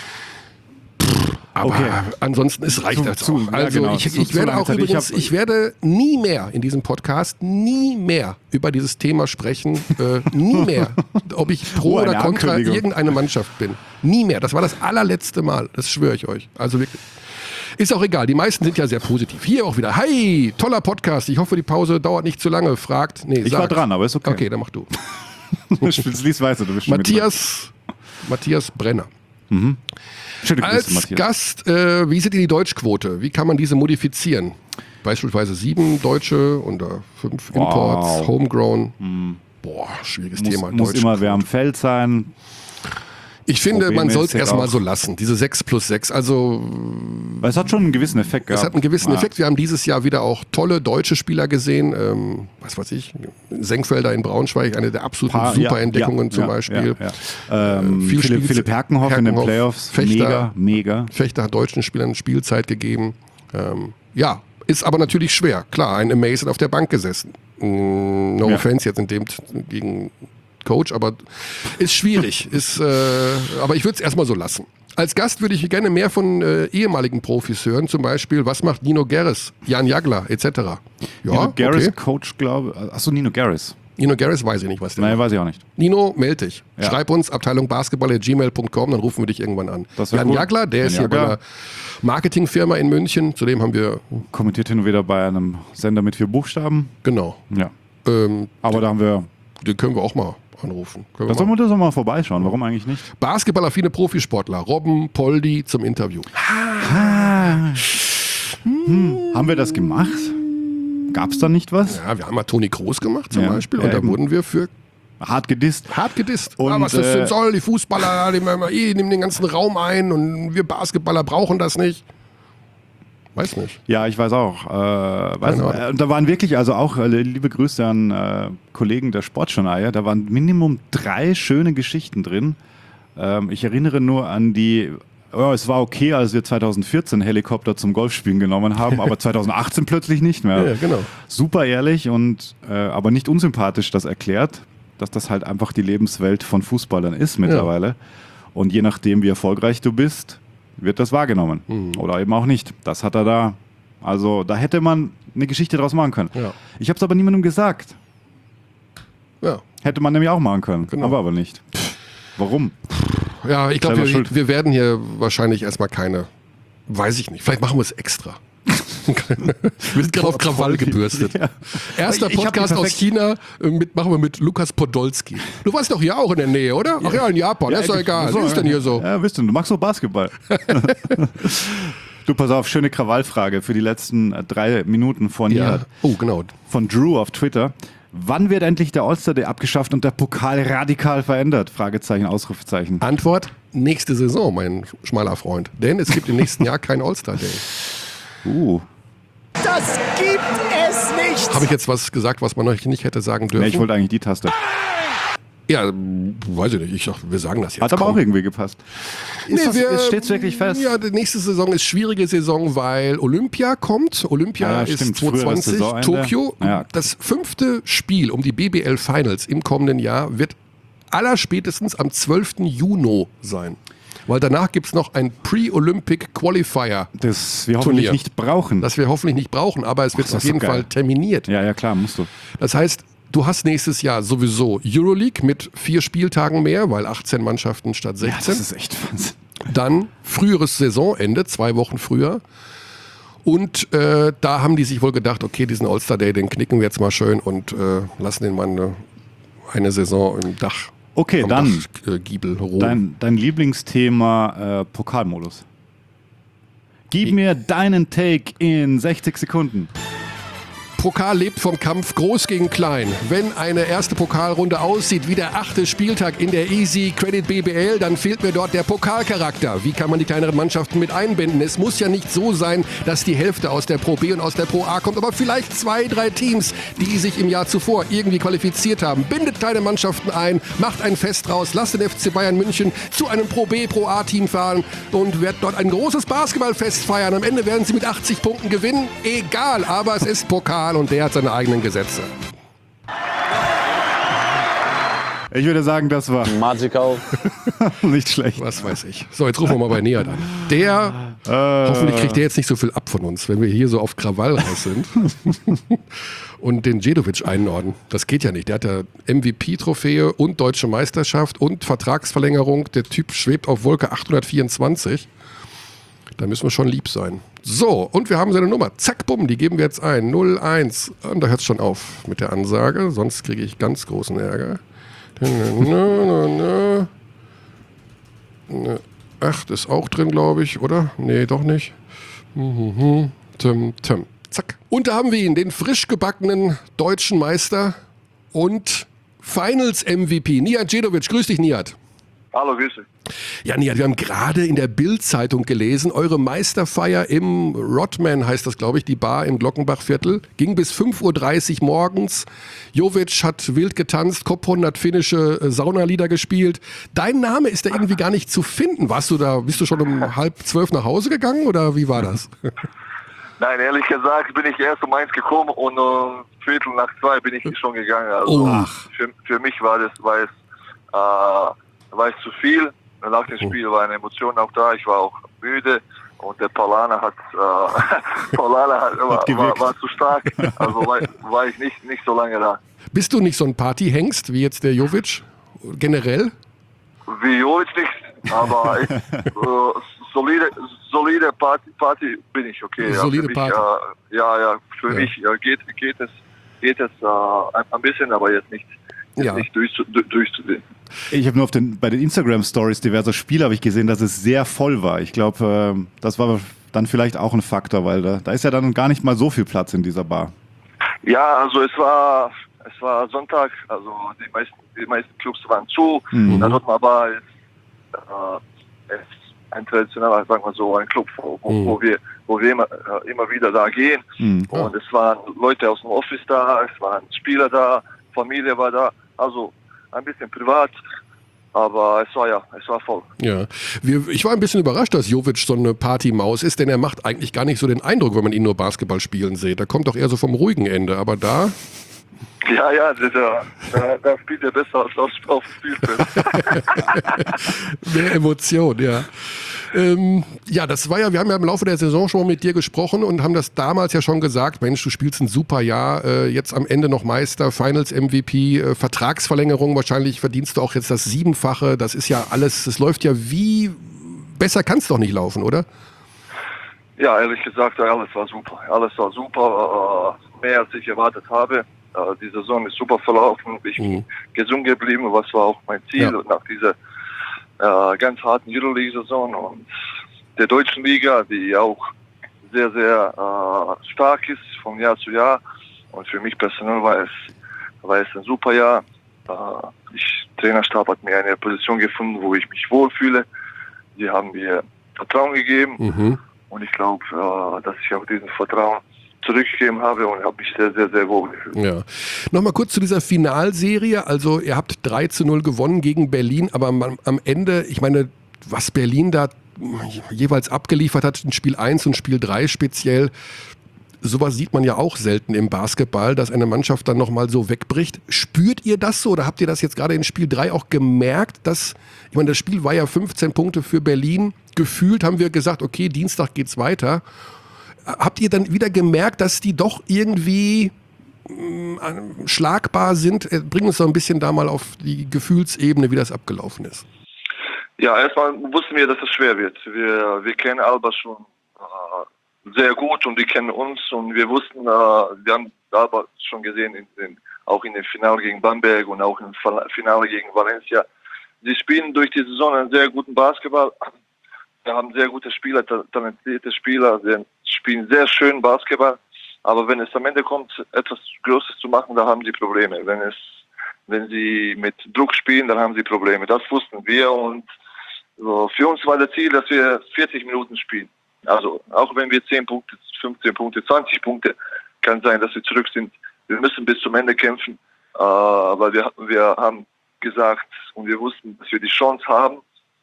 aber Okay. ansonsten, es reicht Zu- jetzt zu- auch. ja, Also genau, ich, zu- ich zu werde lange auch Zeit. Ich übrigens, hab- ich werde nie mehr in diesem Podcast, nie mehr über dieses Thema sprechen, äh, nie mehr, ob ich pro Oh, eine oder contra Ankündigung. irgendeine Mannschaft bin. Nie mehr. Das war das allerletzte Mal, das schwöre ich euch. Also wirklich. Ist auch egal, die meisten sind ja sehr positiv. Hier auch wieder, hey, toller Podcast, ich hoffe, die Pause dauert nicht zu lange, fragt, nee, ich sagt. war dran, aber ist okay. Okay, dann mach du. Du spielst, lies weiter, du bist schon mit Matthias, Matthias Brenner. drin. Schöne Grüße, Als Matthias. Gast, äh, wie seht ihr die Deutschquote? Wie kann man diese modifizieren? Beispielsweise sieben Deutsche und äh, fünf Wow. Imports, Homegrown. Boah, schwieriges muss, Thema. muss immer Deutschquote. wer am Feld sein. Ich finde, man soll es Problemmäßig erstmal auch. so lassen. Diese sechs plus sechs. Also, Weil es hat schon einen gewissen Effekt gehabt. es hat einen gewissen Ja. Effekt. Wir haben dieses Jahr wieder auch tolle deutsche Spieler gesehen. Ähm, was weiß ich, Senkfelder in Braunschweig, eine der absoluten Paar- super ja, Entdeckungen ja, zum ja, Beispiel. Ja, ja. Ähm, viel Philipp, Spiel- Philipp Herkenhoff, in den Herkenhoff, Playoffs. Fechter. Mega, mega. Fechter hat deutschen Spielern Spielzeit gegeben. Ähm, ja, ist aber natürlich schwer. Klar, ein Amazing auf der Bank gesessen. Mm, No Ja. offense jetzt in dem gegen Coach, aber ist schwierig. ist, äh, aber ich würde es erstmal so lassen. Als Gast würde ich gerne mehr von äh, ehemaligen Profis hören, zum Beispiel, was macht Nino Gerres, Jan Jagler et cetera. Ja, Nino Gerres, okay. Coach, glaube ich. Achso, Nino Gerres. Nino Gerres weiß ich nicht, was der Nein, macht. weiß ich auch nicht. Nino, melde dich. Ja. Schreib uns, Abteilung Basketball at gmail punkt com, dann rufen wir dich irgendwann an. Das wär Jan cool. Jagler, der Jan ist hier bei Jagler. einer Marketingfirma in München, zudem haben wir, Kommentiert hin und wieder bei einem Sender mit vier Buchstaben. genau, Ja. ähm, Aber da haben wir. den können wir auch mal anrufen. Können Da wir sollen mal. wir das doch mal vorbeischauen. Warum eigentlich nicht? Basketballaffine Profisportler, Robben, Poldi zum Interview. Haben wir das gemacht? Gab es da nicht was? Ja, wir haben mal Toni Kroos gemacht zum Ja, Beispiel ja, und da eben. wurden wir für Hart gedisst. hart gedisst. Und, ah, was das äh, denn soll, die Fußballer, die nehmen eh nehmen den ganzen Raum ein und wir Basketballer brauchen das nicht. Weiß nicht. Ja, ich weiß auch. Äh, weiß, Keine Ahnung. äh, und da waren wirklich, also auch äh, liebe Grüße an äh, Kollegen der Sportjournalie, da waren Minimum drei schöne Geschichten drin. Ähm, ich erinnere nur an die, oh, es war okay, als wir zweitausendvierzehn Helikopter zum Golfspielen genommen haben, aber zweitausendachtzehn plötzlich nicht mehr. Ja, genau. Super ehrlich und äh, aber nicht unsympathisch das erklärt, dass das halt einfach die Lebenswelt von Fußballern ist mittlerweile. Und je nachdem, wie erfolgreich du bist, wird das wahrgenommen. Mhm. Oder eben auch nicht. Das hat er da. Also da hätte man eine Geschichte draus machen können. Ja. Ich habe es aber niemandem gesagt. Ja. Hätte man nämlich auch machen können. Genau. Aber aber nicht. Warum? Ja, ich glaube, Selber wir, schuld. wir werden hier wahrscheinlich erstmal keine, weiß ich nicht, vielleicht machen wir es extra. Wir sind gerade auf Krawall gebürstet. Ja. Erster Ich- ich hab Podcast die aus perfekt- China, äh, mit, machen wir mit Lukas Podolski. Du warst doch hier auch in der Nähe, oder? Ach ja, in Japan, ist doch egal. So, Was ist denn hier so? Ja, wisst du, du magst doch Basketball. Du, pass auf, schöne Krawallfrage für die letzten äh, drei Minuten von Ja. Nihat. Oh, genau. Von Drew auf Twitter. Wann wird endlich der All-Star Day abgeschafft und der Pokal radikal verändert? Fragezeichen, Ausrufezeichen. Antwort, nächste Saison, mein schmaler Freund. Denn es gibt im nächsten Jahr kein All-Star-Day. Uh. Das gibt es nicht! Habe ich jetzt was gesagt, was man euch nicht hätte sagen dürfen? Nee, ich wollte eigentlich die Taste. ja, weiß ich nicht. Ich dachte, wir sagen das jetzt. Hat aber Komm. auch irgendwie gepasst. Ist Nee, das, wir- es steht wirklich fest? Ja, die nächste Saison ist schwierige Saison, weil Olympia kommt. Olympia Ja, ist stimmt, früheres zwanzig zwanzig, Saisonende. Tokio. Ja. Das fünfte Spiel um die B B L Finals im kommenden Jahr wird allerspätestens am zwölften Juni sein. Weil danach gibt es noch ein Pre-Olympic Qualifier, Das wir hoffentlich Turnier. nicht brauchen. das wir hoffentlich nicht brauchen, aber es wird das auf ist jeden doch geil. Fall terminiert. ja, ja, klar, musst du. Das heißt, du hast nächstes Jahr sowieso Euroleague mit vier Spieltagen mehr, weil achtzehn Mannschaften statt Ja, sechzehn. das ist echt Wahnsinn. Dann früheres Saisonende, zwei Wochen früher. Und äh, da haben die sich wohl gedacht, okay, diesen All-Star-Day, den knicken wir jetzt mal schön und äh, lassen den Mann eine, eine Saison im Dach. Okay, am dann Dachgiebel ruhen. dein, dein Lieblingsthema äh, Pokalmodus. Gib mir deinen Take in sechzig Sekunden. Pokal lebt vom Kampf groß gegen klein. Wenn eine erste Pokalrunde aussieht wie der achte Spieltag in der Easy Credit B B L, dann fehlt mir dort der Pokalcharakter. Wie kann man die kleineren Mannschaften mit einbinden? Es muss ja nicht so sein, dass die Hälfte aus der Pro B und aus der Pro A kommt, aber vielleicht zwei, drei Teams, die sich im Jahr zuvor irgendwie qualifiziert haben. Bindet kleine Mannschaften ein, macht ein Fest draus, lasst den F C Bayern München zu einem Pro B, Pro A Team fahren und wird dort ein großes Basketballfest feiern. Am Ende werden sie mit achtzig Punkten gewinnen. Egal, aber es ist Pokal und der hat seine eigenen Gesetze. Ich würde sagen, das war Magical. nicht schlecht. Was weiß ich. So, jetzt rufen wir mal bei Nihat an. Der, hoffentlich kriegt der jetzt nicht so viel ab von uns, wenn wir hier so auf Krawall raus sind und den Djedovic einordnen. Das geht ja nicht. Der hat ja M V P-Trophäe und Deutsche Meisterschaft und Vertragsverlängerung. Der Typ schwebt auf Wolke achthundertvierundzwanzig. Da müssen wir schon lieb sein. So, und wir haben seine Nummer. Zack, bumm, die geben wir jetzt ein. null eins. Und da hört es schon auf mit der Ansage, sonst kriege ich ganz großen Ärger. acht ist auch drin, glaube ich, oder? Nee, doch nicht. Tim, Tim. Zack. Und da haben wir ihn, den frisch gebackenen deutschen Meister und Finals-M V P, Nihat Djedovic. Grüß dich, Nihat. Hallo, Grüße. Ja, Nihat, wir haben gerade in der Bild-Zeitung gelesen, eure Meisterfeier im Rodman, heißt das, glaube ich, die Bar im Glockenbachviertel, ging bis fünf Uhr dreißig morgens. Jovic hat wild getanzt, Koppon hat finnische äh, Saunalieder gespielt. Dein Name ist da irgendwie gar nicht zu finden. Warst du da, bist du schon um halb zwölf nach Hause gegangen oder wie war das? Nein, ehrlich gesagt bin ich erst um eins gekommen und um Viertel nach zwei bin ich schon gegangen. Also Oh. für, für mich war das war es, äh, war es zu viel. Nach dem Spiel war eine Emotion auch da. Ich war auch müde und der Paulaner hat, äh, Paulaner hat, war, war, war zu stark. Also war, war ich nicht, nicht so lange da. Bist du nicht so ein Partyhengst wie jetzt der Jovic? Generell? Wie Jovic nicht, aber ich, äh, solide, solide Party, Party bin ich, okay. Solide ja, für Party. Mich, äh, ja, ja, für Ja. mich äh, geht, geht es, geht es äh, ein, ein bisschen, aber jetzt nicht, jetzt Ja. nicht durchzu, durch, durchzusehen. Ich habe nur auf den, bei den Instagram-Stories diverser Spiele habe ich gesehen, dass es sehr voll war. Ich glaube, äh, das war dann vielleicht auch ein Faktor, weil da, da ist ja dann gar nicht mal so viel Platz in dieser Bar. Ja, also es war, es war Sonntag, also die meisten, die meisten Clubs waren zu. Mhm. Der Dortmund Bar ist, äh, ist ein traditioneller, sagen wir so, ein Club, wo, Mhm. wo wir, wo wir immer, äh, immer wieder da gehen. Mhm. Und es waren Leute aus dem Office da, es waren Spieler da, Familie war da, also ein bisschen privat, aber es war ja, es war voll. Ja. Wir, ich war ein bisschen überrascht, dass Jovic so eine Partymaus ist, denn er macht eigentlich gar nicht so den Eindruck, wenn man ihn nur Basketball spielen sieht. Er kommt doch eher so vom ruhigen Ende, aber da... Ja, ja, das, da, da spielt er besser als auf, auf dem Spielfeld. Mehr Emotion, ja. Ähm, ja, das war ja, wir haben ja im Laufe der Saison schon mal mit dir gesprochen und haben das damals ja schon gesagt, Mensch, du spielst ein super Jahr, äh, jetzt am Ende noch Meister, Finals M V P, äh, Vertragsverlängerung, wahrscheinlich verdienst du auch jetzt das Siebenfache, das ist ja alles, das läuft ja wie, besser kann es doch nicht laufen, oder? Ja, ehrlich gesagt, alles war super. Alles war super, äh, mehr als ich erwartet habe. Äh, die Saison ist super verlaufen. Ich bin Mhm. gesund geblieben, was war auch mein Ziel Ja. nach dieser äh, ganz harten Euroleague-Saison und der deutschen Liga, die auch sehr, sehr äh, stark ist von Jahr zu Jahr. Und für mich persönlich war es, war es ein super Jahr. Äh, ich, Trainerstab hat mir eine Position gefunden, wo ich mich wohlfühle. Die haben mir Vertrauen gegeben. Mhm. Und ich glaube, äh, dass ich auch diesen Vertrauen zurückgegeben habe und habe mich sehr, sehr, sehr wohl gefühlt. Ja. Nochmal kurz zu dieser Finalserie. Also ihr habt drei zu null gewonnen gegen Berlin, aber am, am Ende, ich meine, was Berlin da jeweils abgeliefert hat in Spiel eins und Spiel drei speziell, sowas sieht man ja auch selten im Basketball, dass eine Mannschaft dann nochmal so wegbricht. Spürt ihr das so oder habt ihr das jetzt gerade in Spiel drei auch gemerkt, dass, ich meine, das Spiel war ja fünfzehn Punkte für Berlin. Gefühlt haben wir gesagt, okay, Dienstag geht's weiter. Habt ihr dann wieder gemerkt, dass die doch irgendwie mh, schlagbar sind? Bring uns doch ein bisschen da mal auf die Gefühlsebene, wie das abgelaufen ist. Ja, erstmal wussten wir, dass es schwer wird. Wir, wir kennen Alba schon äh, sehr gut und die kennen uns und wir wussten, äh, wir haben Alba schon gesehen, in, in, auch in dem Finale gegen Bamberg und auch im Finale gegen Valencia. Sie spielen durch die Saison einen sehr guten Basketball. Wir haben sehr gute Spieler, talentierte Spieler, sie spielen sehr schön Basketball. Aber wenn es am Ende kommt, etwas Großes zu machen, da haben sie Probleme. Wenn es, wenn sie mit Druck spielen, dann haben sie Probleme. Das wussten wir und so, für uns war das Ziel, dass wir vierzig Minuten spielen. Also auch wenn wir zehn Punkte, fünfzehn Punkte, zwanzig Punkte, kann sein, dass wir zurück sind. Wir müssen bis zum Ende kämpfen. Äh, aber wir, wir haben gesagt und wir wussten, dass wir die Chance haben.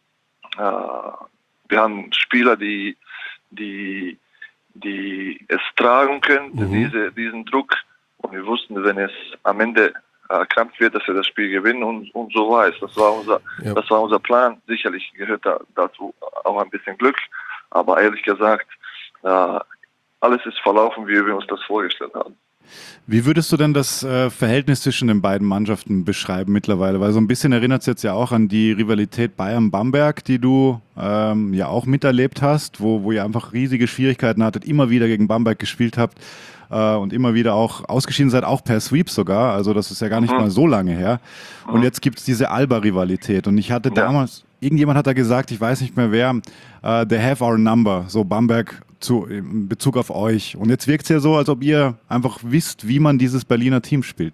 Äh, Wir haben Spieler, die, die, die es tragen können, Mhm. diese, diesen Druck. Und wir wussten, wenn es am Ende äh, knapp wird, dass wir das Spiel gewinnen. Und, und so war es. Das war unser, Ja. das war unser Plan. Sicherlich gehört da, dazu auch ein bisschen Glück. Aber ehrlich gesagt, äh, alles ist verlaufen, wie wir uns das vorgestellt haben. Wie würdest du denn das äh, Verhältnis zwischen den beiden Mannschaften beschreiben mittlerweile? Weil so ein bisschen erinnert es jetzt ja auch an die Rivalität Bayern-Bamberg, die du ähm, ja auch miterlebt hast, wo, wo ihr einfach riesige Schwierigkeiten hattet, immer wieder gegen Bamberg gespielt habt äh, und immer wieder auch ausgeschieden seid, auch per Sweep sogar. Also das ist ja gar nicht Mhm. mal so lange her. Und Mhm. jetzt gibt es diese Alba-Rivalität. Und ich hatte Ja. damals, irgendjemand hat da gesagt, ich weiß nicht mehr wer, äh, they have our number, so Bamberg zu, in Bezug auf euch. Und jetzt wirkt es ja so, als ob ihr einfach wisst, wie man dieses Berliner Team spielt.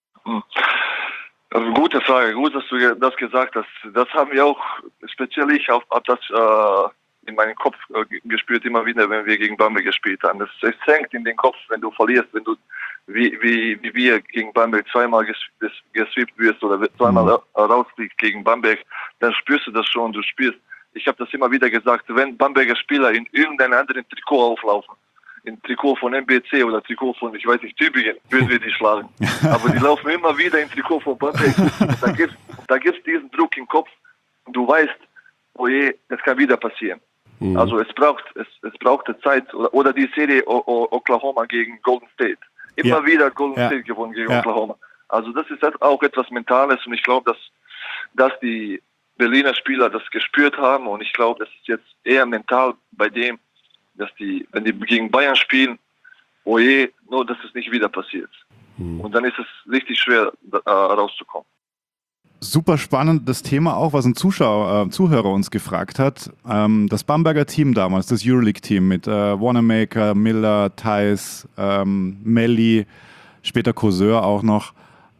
Also gute Frage, gut, dass du das gesagt hast. Das haben wir auch, speziell ich, auch, hab das äh, in meinen Kopf äh, gespürt, immer wieder, wenn wir gegen Bamberg gespielt haben. Das, es hängt in den Kopf, wenn du verlierst, wenn du, wie, wie, wie wir gegen Bamberg zweimal ges, ges, gesweept wirst oder zweimal Mhm. ra- rausfliegst gegen Bamberg, dann spürst du das schon, du spürst. Ich habe das immer wieder gesagt, wenn Bamberger Spieler in irgendeinem anderen Trikot auflaufen, in Trikot von M B C oder Trikot von, ich weiß nicht, Tübingen, würden wir die schlagen. Aber die laufen immer wieder in Trikot von Bamberg. Da gibt da gibt's diesen Druck im Kopf und du weißt, oh je, das kann wieder passieren. Mhm. Also es braucht es, es brauchte Zeit. Oder, oder die Serie o, o, Oklahoma gegen Golden State. Immer ja. wieder Golden ja. State gewonnen gegen ja. Oklahoma. Also das ist auch etwas Mentales und ich glaube, dass, dass die Berliner Spieler das gespürt haben und ich glaube, das ist jetzt eher mental bei dem, dass die, wenn die gegen Bayern spielen, oh je, nur dass es nicht wieder passiert. Mhm. Und dann ist es richtig schwer, äh, rauszukommen. Super spannendes Thema auch, was ein Zuschauer, äh, Zuhörer uns gefragt hat. Ähm, das Bamberger Team damals, das Euroleague-Team mit äh, Wanamaker, Miller, Theis, ähm, Melli, später Courseur auch noch.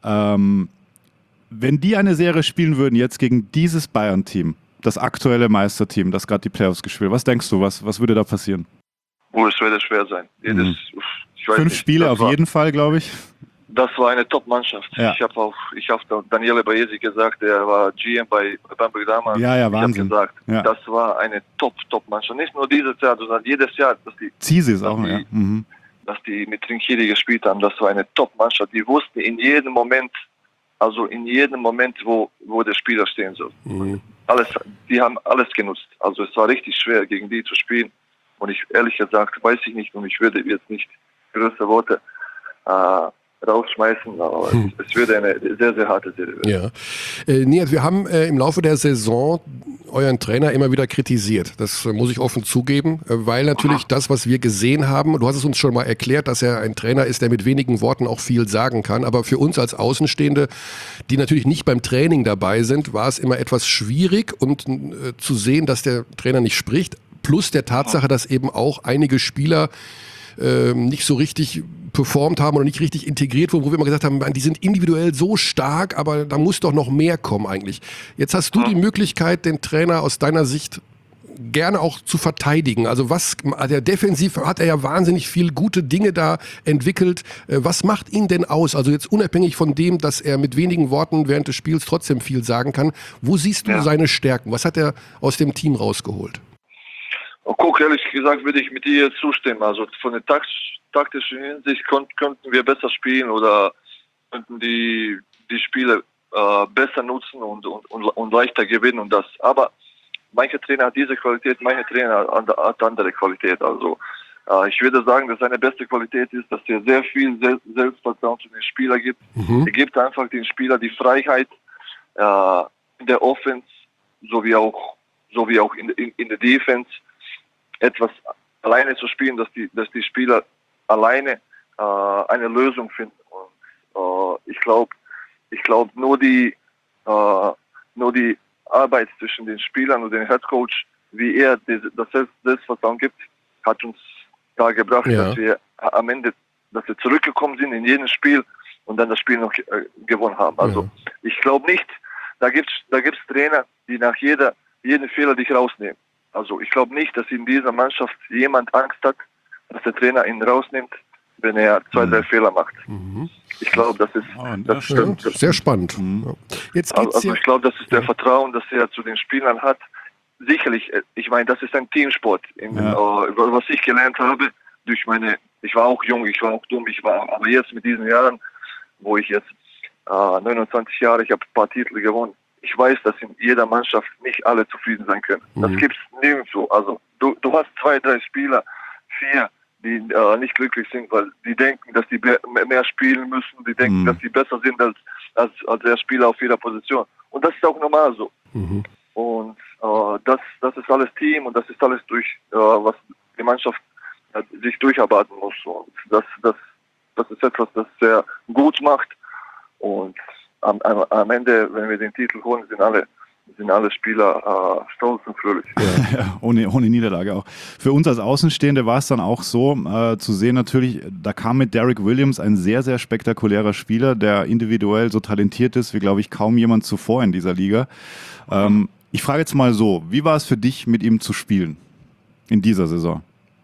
Ähm, wenn die eine Serie spielen würden jetzt gegen dieses Bayern-Team, das aktuelle Meisterteam, das gerade die Playoffs gespielt, was denkst du, was, was würde da passieren? Oh, es würde schwer sein. Jedes, mhm. ich weiß Fünf nicht, Spiele auf war, jeden Fall, glaube ich. Das war eine Top-Mannschaft. Ja. Ich habe auch, ich habe Daniele Baesi gesagt, der war G M bei Bamberg damals. Ja, ja, Wahnsinn. Ich habe gesagt, ja. das war eine Top-Top-Mannschaft. Nicht nur dieses Jahr, sondern jedes Jahr, dass die, Zisis auch, die, ja. Mhm. dass die mit Trinkieri gespielt haben. Das war eine Top-Mannschaft. Die wussten in jedem Moment, also in jedem Moment, wo, wo der Spieler stehen soll. Mhm. Alles, die haben alles genutzt. Also es war richtig schwer, gegen die zu spielen. Und ich, ehrlich gesagt, weiß ich nicht, und ich würde jetzt nicht größere Worte äh, rausschmeißen, aber hm. es, es würde eine sehr, sehr harte Serie werden. Ja. Äh, Nihat, wir haben äh, im Laufe der Saison euren Trainer immer wieder kritisiert. Das äh, muss ich offen zugeben, äh, weil natürlich das, was wir gesehen haben, du hast es uns schon mal erklärt, dass er ein Trainer ist, der mit wenigen Worten auch viel sagen kann, aber für uns als Außenstehende, die natürlich nicht beim Training dabei sind, war es immer etwas schwierig und äh, zu sehen, dass der Trainer nicht spricht, plus der Tatsache, dass eben auch einige Spieler äh, nicht so richtig performt haben oder nicht richtig integriert wurden, wo wir immer gesagt haben, die sind individuell so stark, aber da muss doch noch mehr kommen eigentlich. Jetzt hast du die Möglichkeit, den Trainer aus deiner Sicht gerne auch zu verteidigen. Also was, der defensiv hat er ja wahnsinnig viel gute Dinge da entwickelt. Was macht ihn denn aus? Also jetzt unabhängig von dem, dass er mit wenigen Worten während des Spiels trotzdem viel sagen kann. Wo siehst du ja. seine Stärken? Was hat er aus dem Team rausgeholt? Oh, guck, ehrlich gesagt würde ich mit dir zustimmen. Also von der Taktischen taktischen Hinsicht konnten, könnten wir besser spielen oder könnten die, die Spiele äh, besser nutzen und, und, und, und leichter gewinnen und das. Aber manche Trainer hat diese Qualität, manche Trainer hat andere Qualität. Also äh, ich würde sagen, dass seine beste Qualität ist, dass er sehr viel Sel- Selbstvertrauen zu den Spielern gibt. Mhm. Er gibt einfach den Spielern die Freiheit äh, in der Offense sowie auch, sowie auch in, in, in der Defense etwas alleine zu spielen, dass die, dass die Spieler alleine äh, eine Lösung finden. Und äh, ich glaube, ich glaube nur die äh, nur die Arbeit zwischen den Spielern und dem Headcoach, wie er die, das Selbstvertrauen gibt, hat uns da gebracht, ja. dass wir am Ende, dass wir zurückgekommen sind in jedem Spiel und dann das Spiel noch äh, gewonnen haben. Also ja. ich glaube nicht, da gibt's da gibt's Trainer, die nach jeder jeden Fehler dich rausnehmen. Also ich glaube nicht, dass in dieser Mannschaft jemand Angst hat, dass der Trainer ihn rausnimmt, wenn er zwei, drei mhm. Fehler macht. Mhm. Ich glaube, das ist oh, das stimmt. Ja, sehr spannend. Mhm. Jetzt geht's also ich glaube, das ist der ja. Vertrauen, das er zu den Spielern hat. Sicherlich, ich meine, das ist ein Teamsport. In, ja. uh, was ich gelernt habe, durch meine, ich war auch jung, ich war auch dumm, ich war, aber jetzt mit diesen Jahren, wo ich jetzt uh, neunundzwanzig Jahre, ich habe ein paar Titel gewonnen. Ich weiß, dass in jeder Mannschaft nicht alle zufrieden sein können. Mhm. Das gibt's nirgendwo. Also du, du hast zwei, drei Spieler, vier, die äh, nicht glücklich sind, weil die denken, dass die be- mehr spielen müssen, die denken, mhm. dass die besser sind als, als, als der Spieler auf jeder Position. Und das ist auch normal so. Mhm. Und äh, das, das ist alles Team und das ist alles durch, äh, was die Mannschaft äh, sich durcharbeiten muss. Und das, das, das ist etwas, das sehr gut macht. Und am, am, am Ende, wenn wir den Titel holen, sind alle sind alle Spieler äh, stolz und fröhlich. Ja, ja, ohne, ohne Niederlage auch. Für uns als Außenstehende war es dann auch so, äh, zu sehen natürlich, da kam mit Derek Williams ein sehr, sehr spektakulärer Spieler, der individuell so talentiert ist, wie, glaube ich, kaum jemand zuvor in dieser Liga. Ähm, ich frage jetzt mal so, wie war es für dich, mit ihm zu spielen in dieser Saison?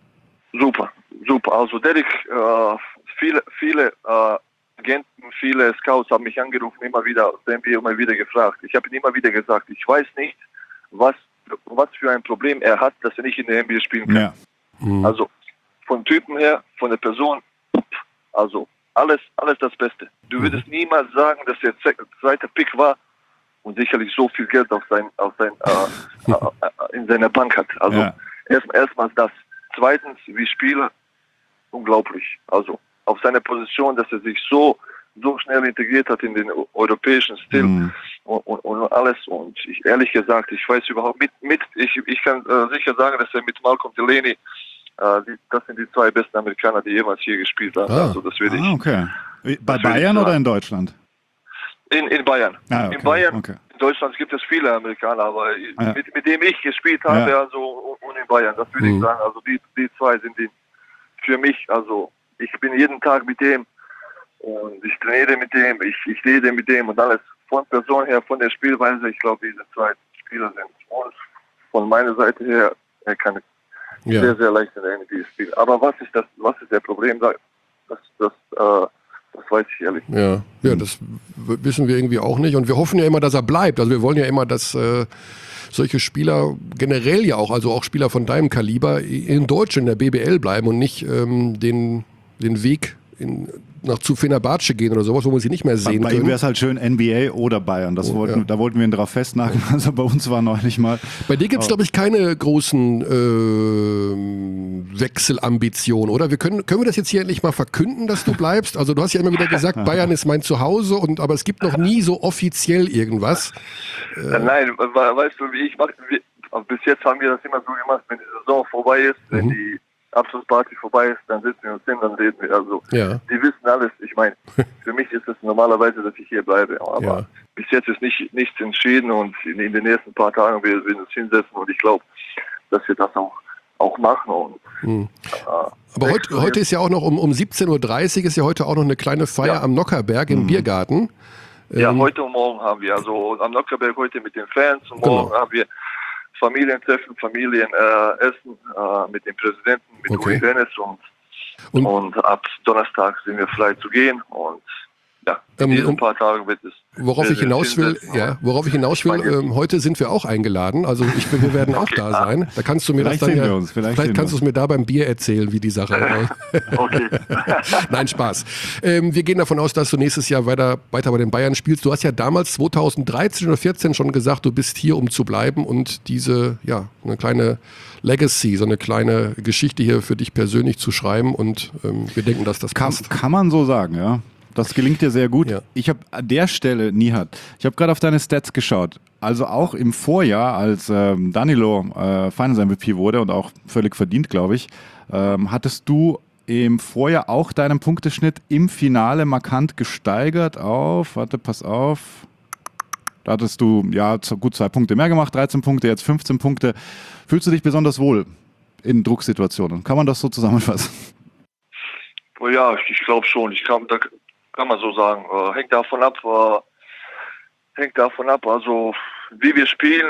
Super, super. Also Derek, äh, viele, viele äh, Agenten, viele Scouts haben mich angerufen, immer wieder, den wir immer wieder gefragt. Ich habe ihn immer wieder gesagt, ich weiß nicht, was, was für ein Problem er hat, dass er nicht in der N B A spielen kann. Ja. Mhm. Also von Typen her, von der Person, also alles, alles das Beste. Du würdest niemals sagen, dass er zweiter Pick war und sicherlich so viel Geld auf sein, auf sein, äh, äh, in seiner Bank hat. Also Ja. erst, erstmals das. Zweitens, wie Spieler, unglaublich. Also auf seiner Position, dass er sich so so schnell integriert hat in den europäischen Stil Mhm. und, und, und alles. Und ich ehrlich gesagt, ich weiß überhaupt mit, mit ich, ich kann äh, sicher sagen, dass er mit Malcolm Delaney, äh, die, das sind die zwei besten Amerikaner, die jemals hier gespielt haben. Ah. Also das würde Ah, ich okay. Bei Das würde ich Bayern sagen. oder in Deutschland? in, in Bayern. Ah, okay. In Bayern, Okay. in Deutschland gibt es viele Amerikaner, aber Ja. mit, mit dem ich gespielt habe, Ja. also und in Bayern, das würde Mhm. ich sagen. Also die, die zwei sind die für mich, also ich bin jeden Tag mit dem und ich trainiere mit dem, ich, ich rede mit dem und alles. Von Person her, von der Spielweise, ich glaube, diese zwei Spieler sind und von meiner Seite her, er kann Ja. sehr, sehr leicht in der N B A spielen. Aber was ist das, was ist der Problem? Das, das, äh, das weiß ich ehrlich nicht. Ja, ja, das w- wissen wir irgendwie auch nicht. Und wir hoffen ja immer, dass er bleibt. Also wir wollen ja immer, dass äh, solche Spieler generell ja auch, also auch Spieler von deinem Kaliber, in Deutschland in der B B L bleiben und nicht ähm, den, den Weg in, nach zu Fenerbahce gehen oder sowas, wo wir sie nicht mehr Bei, sehen bei ihm können. wäre es halt schön N B A oder Bayern. Das Oh, wollten, ja. Da wollten wir ihn drauf festnageln. Also bei uns war neulich mal. Bei dir gibt es, glaube ich, keine großen äh, Wechselambitionen, oder? Wir können, können wir das jetzt hier endlich mal verkünden, dass du bleibst? Also du hast ja immer wieder gesagt, Bayern ist mein Zuhause, und aber es gibt noch nie so offiziell irgendwas. Äh, Nein, we- weißt du, wie ich mache, wie- also bis jetzt haben wir das immer so gemacht, wenn die Saison vorbei ist, wenn Mhm. die Abschlussparty vorbei ist, dann sitzen wir uns hin, dann reden wir. Also Ja. die wissen alles. Ich meine, für mich ist es normalerweise, dass ich hier bleibe. Aber Ja. bis jetzt ist nicht, nichts entschieden und in, in den nächsten paar Tagen werden wir uns hinsetzen und ich glaube, dass wir das auch, auch machen. Und, Hm. äh, Aber heute, heute ist ja auch noch um, um siebzehn Uhr dreißig ist ja heute auch noch eine kleine Feier Ja. am Nockerberg im Biergarten. Ja, Ähm, heute und morgen haben wir, also am Nockerberg heute mit den Fans und Genau. morgen haben wir Familientreffen, Familienessen äh, Essen, äh, mit dem Präsidenten, mit Okay. Uli Dennis und, Und- und, ab Donnerstag sind wir frei zu gehen und ja, in Ähm, diesen um- paar Tagen wird es. Worauf werden ich wir hinaus will, hinsetzen ja, worauf ich hinaus will, Ich meine- ähm, heute sind wir auch eingeladen. Also ich, wir werden auch da sein. Da kannst du mir Vielleicht das dann sehen ja, wir uns, vielleicht vielleicht sehen kannst du wir es mir da beim Bier erzählen, wie die Sache war. Okay. Nein, Spaß. Ähm, wir gehen davon aus, dass du nächstes Jahr weiter, weiter bei den Bayern spielst. Du hast ja damals zweitausenddreizehn oder vierzehn schon gesagt, du bist hier, um zu bleiben und diese, ja, eine kleine Legacy, so eine kleine Geschichte hier für dich persönlich zu schreiben, und ähm, wir denken, dass das Kann, passt. kann man so sagen, ja. Das gelingt dir sehr gut. Ja. Ich habe an der Stelle, Nihat, ich habe gerade auf deine Stats geschaut. Also auch im Vorjahr, als ähm, Danilo äh, Finals M V P wurde und auch völlig verdient, glaube ich, ähm, hattest du im Vorjahr auch deinen Punkteschnitt im Finale markant gesteigert auf, warte, pass auf, da hattest du ja z- gut zwei Punkte mehr gemacht, dreizehn Punkte, jetzt fünfzehn Punkte. Fühlst du dich besonders wohl in Drucksituationen? Kann man das so zusammenfassen? Oh ja, ich, ich glaube schon. Ich kann, da kann man so sagen. Äh, hängt davon ab, äh, hängt davon ab, also wie wir spielen.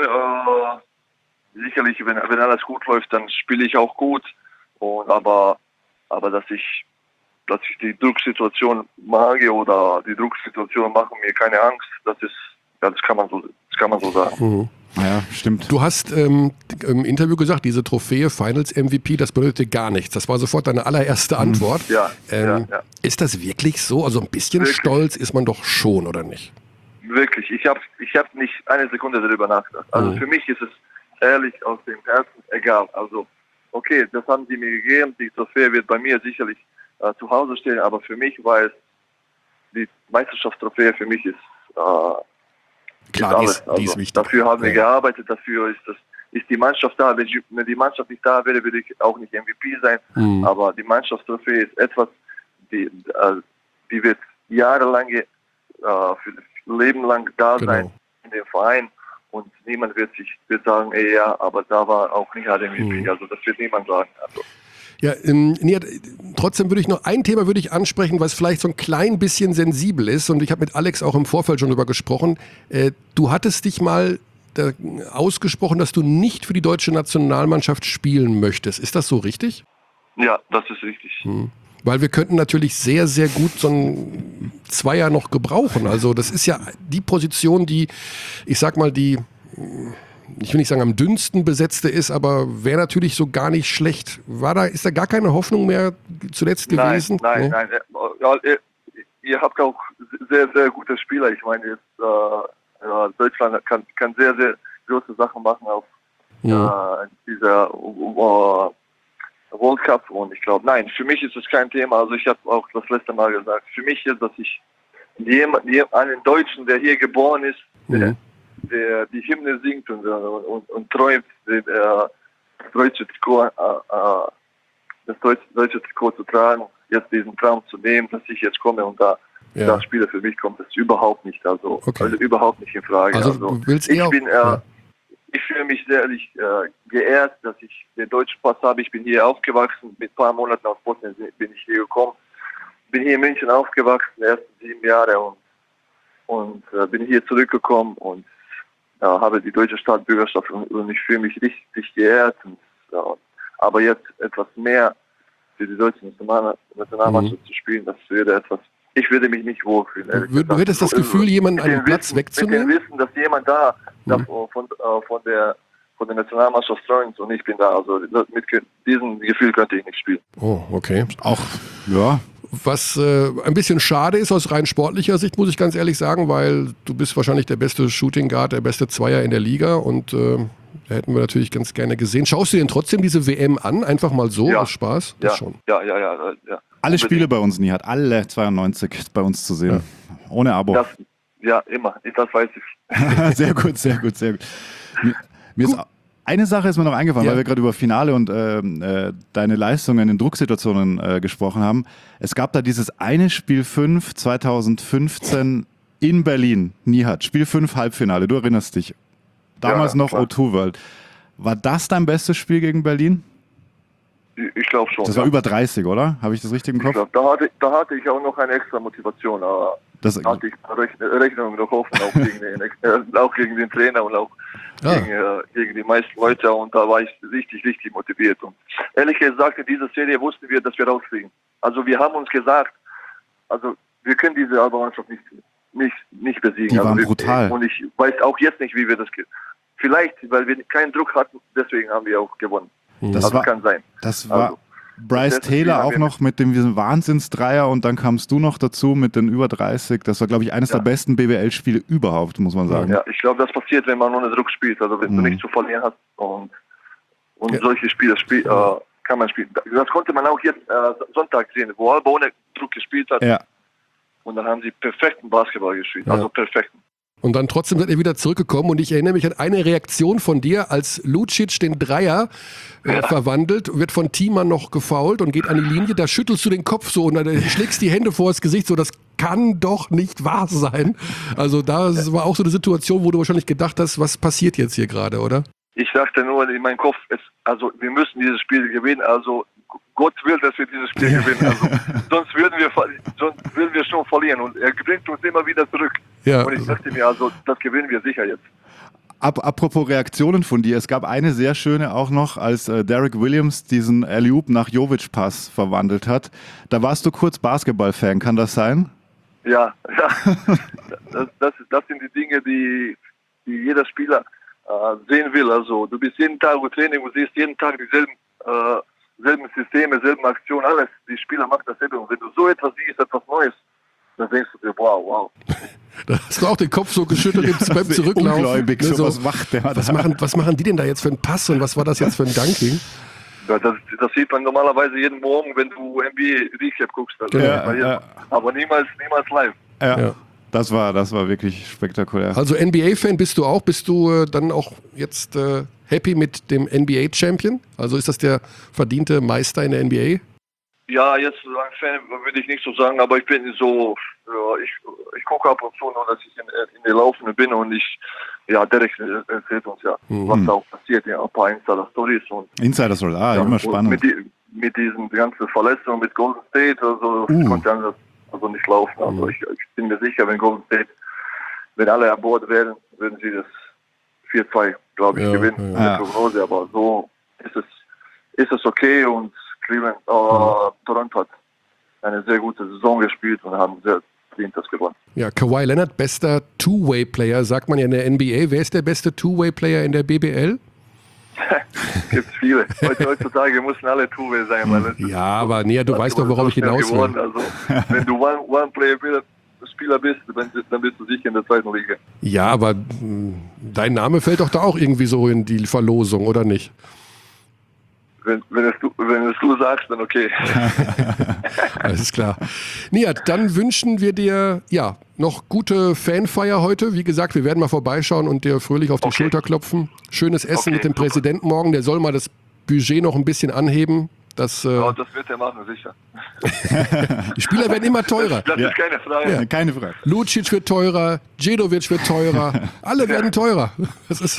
Äh, sicherlich, wenn, wenn alles gut läuft, dann spiele ich auch gut. Und aber, aber dass ich, dass ich die Drucksituation mag oder die Drucksituation machen mir keine Angst. Das ist, ja, das kann man so, das kann man so sagen. Mhm. Ja, stimmt. Du hast ähm, im Interview gesagt, diese Trophäe Finals M V P, das bedeutet dir gar nichts. Das war sofort deine allererste Antwort. Ja, Ähm, ja, ja. Ist das wirklich so? Also ein bisschen Wirklich. stolz ist man doch schon, oder nicht? Wirklich, ich habe ich hab nicht eine Sekunde darüber nachgedacht. Also Mhm. für mich ist es ehrlich aus dem Herzen egal. Also okay, das haben sie mir gegeben, die Trophäe wird bei mir sicherlich äh, zu Hause stehen, aber für mich war es, die Meisterschaftstrophäe für mich ist, äh, Klar, ist die alles. ist, die ist Also, wichtig. dafür haben wir Ja. gearbeitet, dafür ist das ist die Mannschaft da. Wenn, ich, wenn die Mannschaft nicht da wäre, würde ich auch nicht M V P sein. Mhm. Aber die Mannschaftstrophäe ist etwas, die, äh, die wird jahrelang, äh, für das Leben lang da Genau. sein in dem Verein. Und niemand wird sich wird sagen, ey, ja, aber da war auch nicht M V P. Mhm. Also das wird niemand sagen. Also, Ja, ähm, Nihat, trotzdem würde ich noch ein Thema würde ich ansprechen, was vielleicht so ein klein bisschen sensibel ist, und ich habe mit Alex auch im Vorfeld schon drüber gesprochen. Äh, du hattest dich mal da ausgesprochen, dass du nicht für die deutsche Nationalmannschaft spielen möchtest. Ist das so richtig? ja, das ist richtig. Hm. Weil wir könnten natürlich sehr, sehr gut so ein Zweier noch gebrauchen. Also das ist ja die Position, die, ich sag mal, die ich will nicht sagen am dünnsten besetzte ist, aber wäre natürlich so gar nicht schlecht. War da, ist da gar keine Hoffnung mehr zuletzt gewesen? Nein, nee? nein, nein. Ja, ihr, ihr habt auch sehr, sehr gute Spieler. Ich meine, jetzt äh, ja, Deutschland kann, kann sehr, sehr große Sachen machen auf ja. äh, dieser uh, World Cup. Und ich glaube, nein, für mich ist es kein Thema. Also ich habe auch das letzte Mal gesagt, für mich ist, dass ich jemand, einen Deutschen, der hier geboren ist, mhm. der, der die Hymne singt und, und, und träumt, den, äh, das deutsche Trikot, äh, äh, das deutsche, deutsche Trikot zu tragen, jetzt diesen Traum zu nehmen, dass ich jetzt komme und da, ja. da Spiele für mich kommt, das ist überhaupt nicht, also, okay. also überhaupt nicht in Frage. Also, also willst ich auch, bin, äh, ja. ich fühle mich sehr ehrlich, äh, geehrt, dass ich den deutschen Pass habe. Ich bin hier aufgewachsen, mit ein paar Monaten aus Bosnien bin ich hier gekommen. Bin hier in München aufgewachsen, die ersten sieben Jahre und, und äh, bin hier zurückgekommen und äh, habe die deutsche Staatsbürgerschaft und, und ich fühle mich richtig geehrt. Und, äh, aber jetzt etwas mehr für die deutsche Nationalmannschaft mhm. zu spielen, das würde etwas, ich würde mich nicht wohlfühlen. Du, du hättest das Gefühl, jemanden einen Platz Wissen, wegzunehmen? Mit dem Wissen, dass jemand da, mhm. da von, äh, von der von der Nationalmannschaft träumt und ich bin da. Also mit diesem Gefühl könnte ich nicht spielen. Oh, okay. Auch, ja. Was äh, ein bisschen schade ist aus rein sportlicher Sicht, muss ich ganz ehrlich sagen, weil du bist wahrscheinlich der beste Shooting Guard, der beste Zweier in der Liga und äh, da hätten wir natürlich ganz gerne gesehen. Schaust du dir denn trotzdem diese W M an? Einfach mal so, ja. aus Spaß? Ja. Das schon. Ja, ja, ja, ja, ja. Alle Spiele bei uns nie, hat alle zweiundneunzig bei uns zu sehen. Ja. Ohne Abo. Das, ja, immer. Das weiß ich. Sehr gut, sehr gut, sehr gut. Mir, mir ist eine Sache ist mir noch eingefallen, ja. weil wir gerade über Finale und äh, äh, deine Leistungen in Drucksituationen äh, gesprochen haben. Es gab da dieses eine Spiel fünf zweitausendfünfzehn in Berlin, Nihat. Spiel fünf Halbfinale, du erinnerst dich. Damals ja, noch klar. O zwei World. War das dein bestes Spiel gegen Berlin? Ich glaube schon. Das war ja. über dreißig, oder? Habe ich das richtig im Kopf? Ich glaub, da, hatte, da hatte ich auch noch eine extra Motivation. Aber das da hatte ich Rechnung noch offen, auch gegen, den, äh, auch gegen den Trainer und auch ah. gegen, äh, gegen die meisten Leute. Und da war ich richtig, richtig motiviert. Und ehrlich gesagt, in dieser Serie wussten wir, dass wir rausfliegen. Also wir haben uns gesagt, also wir können diese Alba-Mannschaft nicht, nicht, nicht besiegen. Die waren also wir, brutal. Und ich weiß auch jetzt nicht, wie wir das... Vielleicht, weil wir keinen Druck hatten, deswegen haben wir auch gewonnen. Das also war, kann sein. Das war also, Bryce Taylor auch noch mit dem Wahnsinnsdreier und dann kamst du noch dazu mit den über dreißig. Das war, glaube ich, eines ja. der besten B B L-Spiele überhaupt, muss man sagen. Ja, ich glaube, das passiert, wenn man ohne Druck spielt. Also wenn mhm. du nichts zu verlieren hast und, und ja. solche Spiele spiel, äh, kann man spielen. Das konnte man auch jetzt äh, Sonntag sehen, wo Alba ohne Druck gespielt hat. Ja. Und dann haben sie perfekten Basketball gespielt. Ja. Also perfekten. Und dann trotzdem seid ihr wieder zurückgekommen und ich erinnere mich an eine Reaktion von dir, als Lucic den Dreier äh, ja. verwandelt, wird von Thiemann noch gefoult und geht an die Linie, da schüttelst du den Kopf so und dann schlägst die Hände vor das Gesicht, so das kann doch nicht wahr sein. Also da ja. war auch so eine Situation, wo du wahrscheinlich gedacht hast, was passiert jetzt hier gerade, oder? Ich dachte nur in meinem Kopf, es, also wir müssen dieses Spiel gewinnen, also Gott will, dass wir dieses Spiel gewinnen. Also, sonst würden wir sonst würden wir schon verlieren und er bringt uns immer wieder zurück. Ja. Und ich dachte mir, also das gewinnen wir sicher jetzt. Ap- apropos Reaktionen von dir, es gab eine sehr schöne auch noch, als äh, Derek Williams diesen Alley-Oop nach Jovic-Pass verwandelt hat. Da warst du kurz Basketball-Fan, kann das sein? Ja, ja. das, das, das sind die Dinge, die, die jeder Spieler äh, sehen will. Also du bist jeden Tag im Training und siehst jeden Tag dieselben äh, selben Systeme, selben Aktionen, alles. Die Spieler machen dasselbe. Und wenn du so etwas siehst, etwas Neues, dann denkst du dir, wow, wow. Da hast du auch den Kopf so geschüttelt ja, beim Zurücklaufen. Ungläubig, ne, so, was macht der was machen, was machen die denn da jetzt für einen Pass und was war das jetzt für ein Dunking? Ja, das, das sieht man normalerweise jeden Morgen, wenn du N B A Recap guckst. Also ja, ja. Aber niemals, niemals live. Ja. ja. Das war, das war wirklich spektakulär. Also N B A-Fan bist du auch? Bist du äh, dann auch jetzt äh, happy mit dem N B A-Champion? Also ist das der verdiente Meister in der N B A? Ja, jetzt ein Fan würde ich nicht so sagen, aber ich bin so, ja, ich, ich gucke ab und zu nur, dass ich in, in der Laufende bin und ich, ja, Derek erzählt uns ja, mhm. was da auch passiert, ja, ein paar Insider-Stories. Insider-Stories, ah, ja, immer spannend. Mit, die, mit diesen ganzen Verletzungen mit Golden State, also uh. konnte anders also nicht laufen. Also mhm. ich, ich bin mir sicher, wenn Golden State, wenn alle an Bord wären, würden sie das vier zwei, glaube ich, ja, gewinnen. Ja. Ja. Prognose, aber so ist es, ist es okay und Cleveland, äh, mhm. Toronto hat eine sehr gute Saison gespielt und haben sehr verdient das gewonnen. Ja, Kawhi Leonard, bester Two-Way-Player, sagt man ja in der N B A. Wer ist der beste Two-Way-Player in der B B L? Gibt viele. Heutzutage müssen alle Two-Way sein. Weil das Ja, aber nee, du weißt doch, worauf ich hinaus will. Also, wenn du One-Player-Spieler bist, dann bist du sicher in der zweiten Liga. Ja, aber mh, dein Name fällt doch da auch irgendwie so in die Verlosung, oder nicht? Wenn, wenn, es du, wenn es du sagst, dann okay. Alles klar. Nihat, dann wünschen wir dir ja noch gute Fanfeier heute. Wie gesagt, wir werden mal vorbeischauen und dir fröhlich auf die Okay. Schulter klopfen. Schönes Essen Okay, mit dem super. Präsidenten morgen. Der soll mal das Budget noch ein bisschen anheben. Das, äh, Ja, das wird er machen, sicher. die Spieler werden immer teurer. Das Ja. ist keine Frage. Ja, keine Frage. Lucic wird teurer, Djedovic wird teurer. Alle werden teurer. Das ist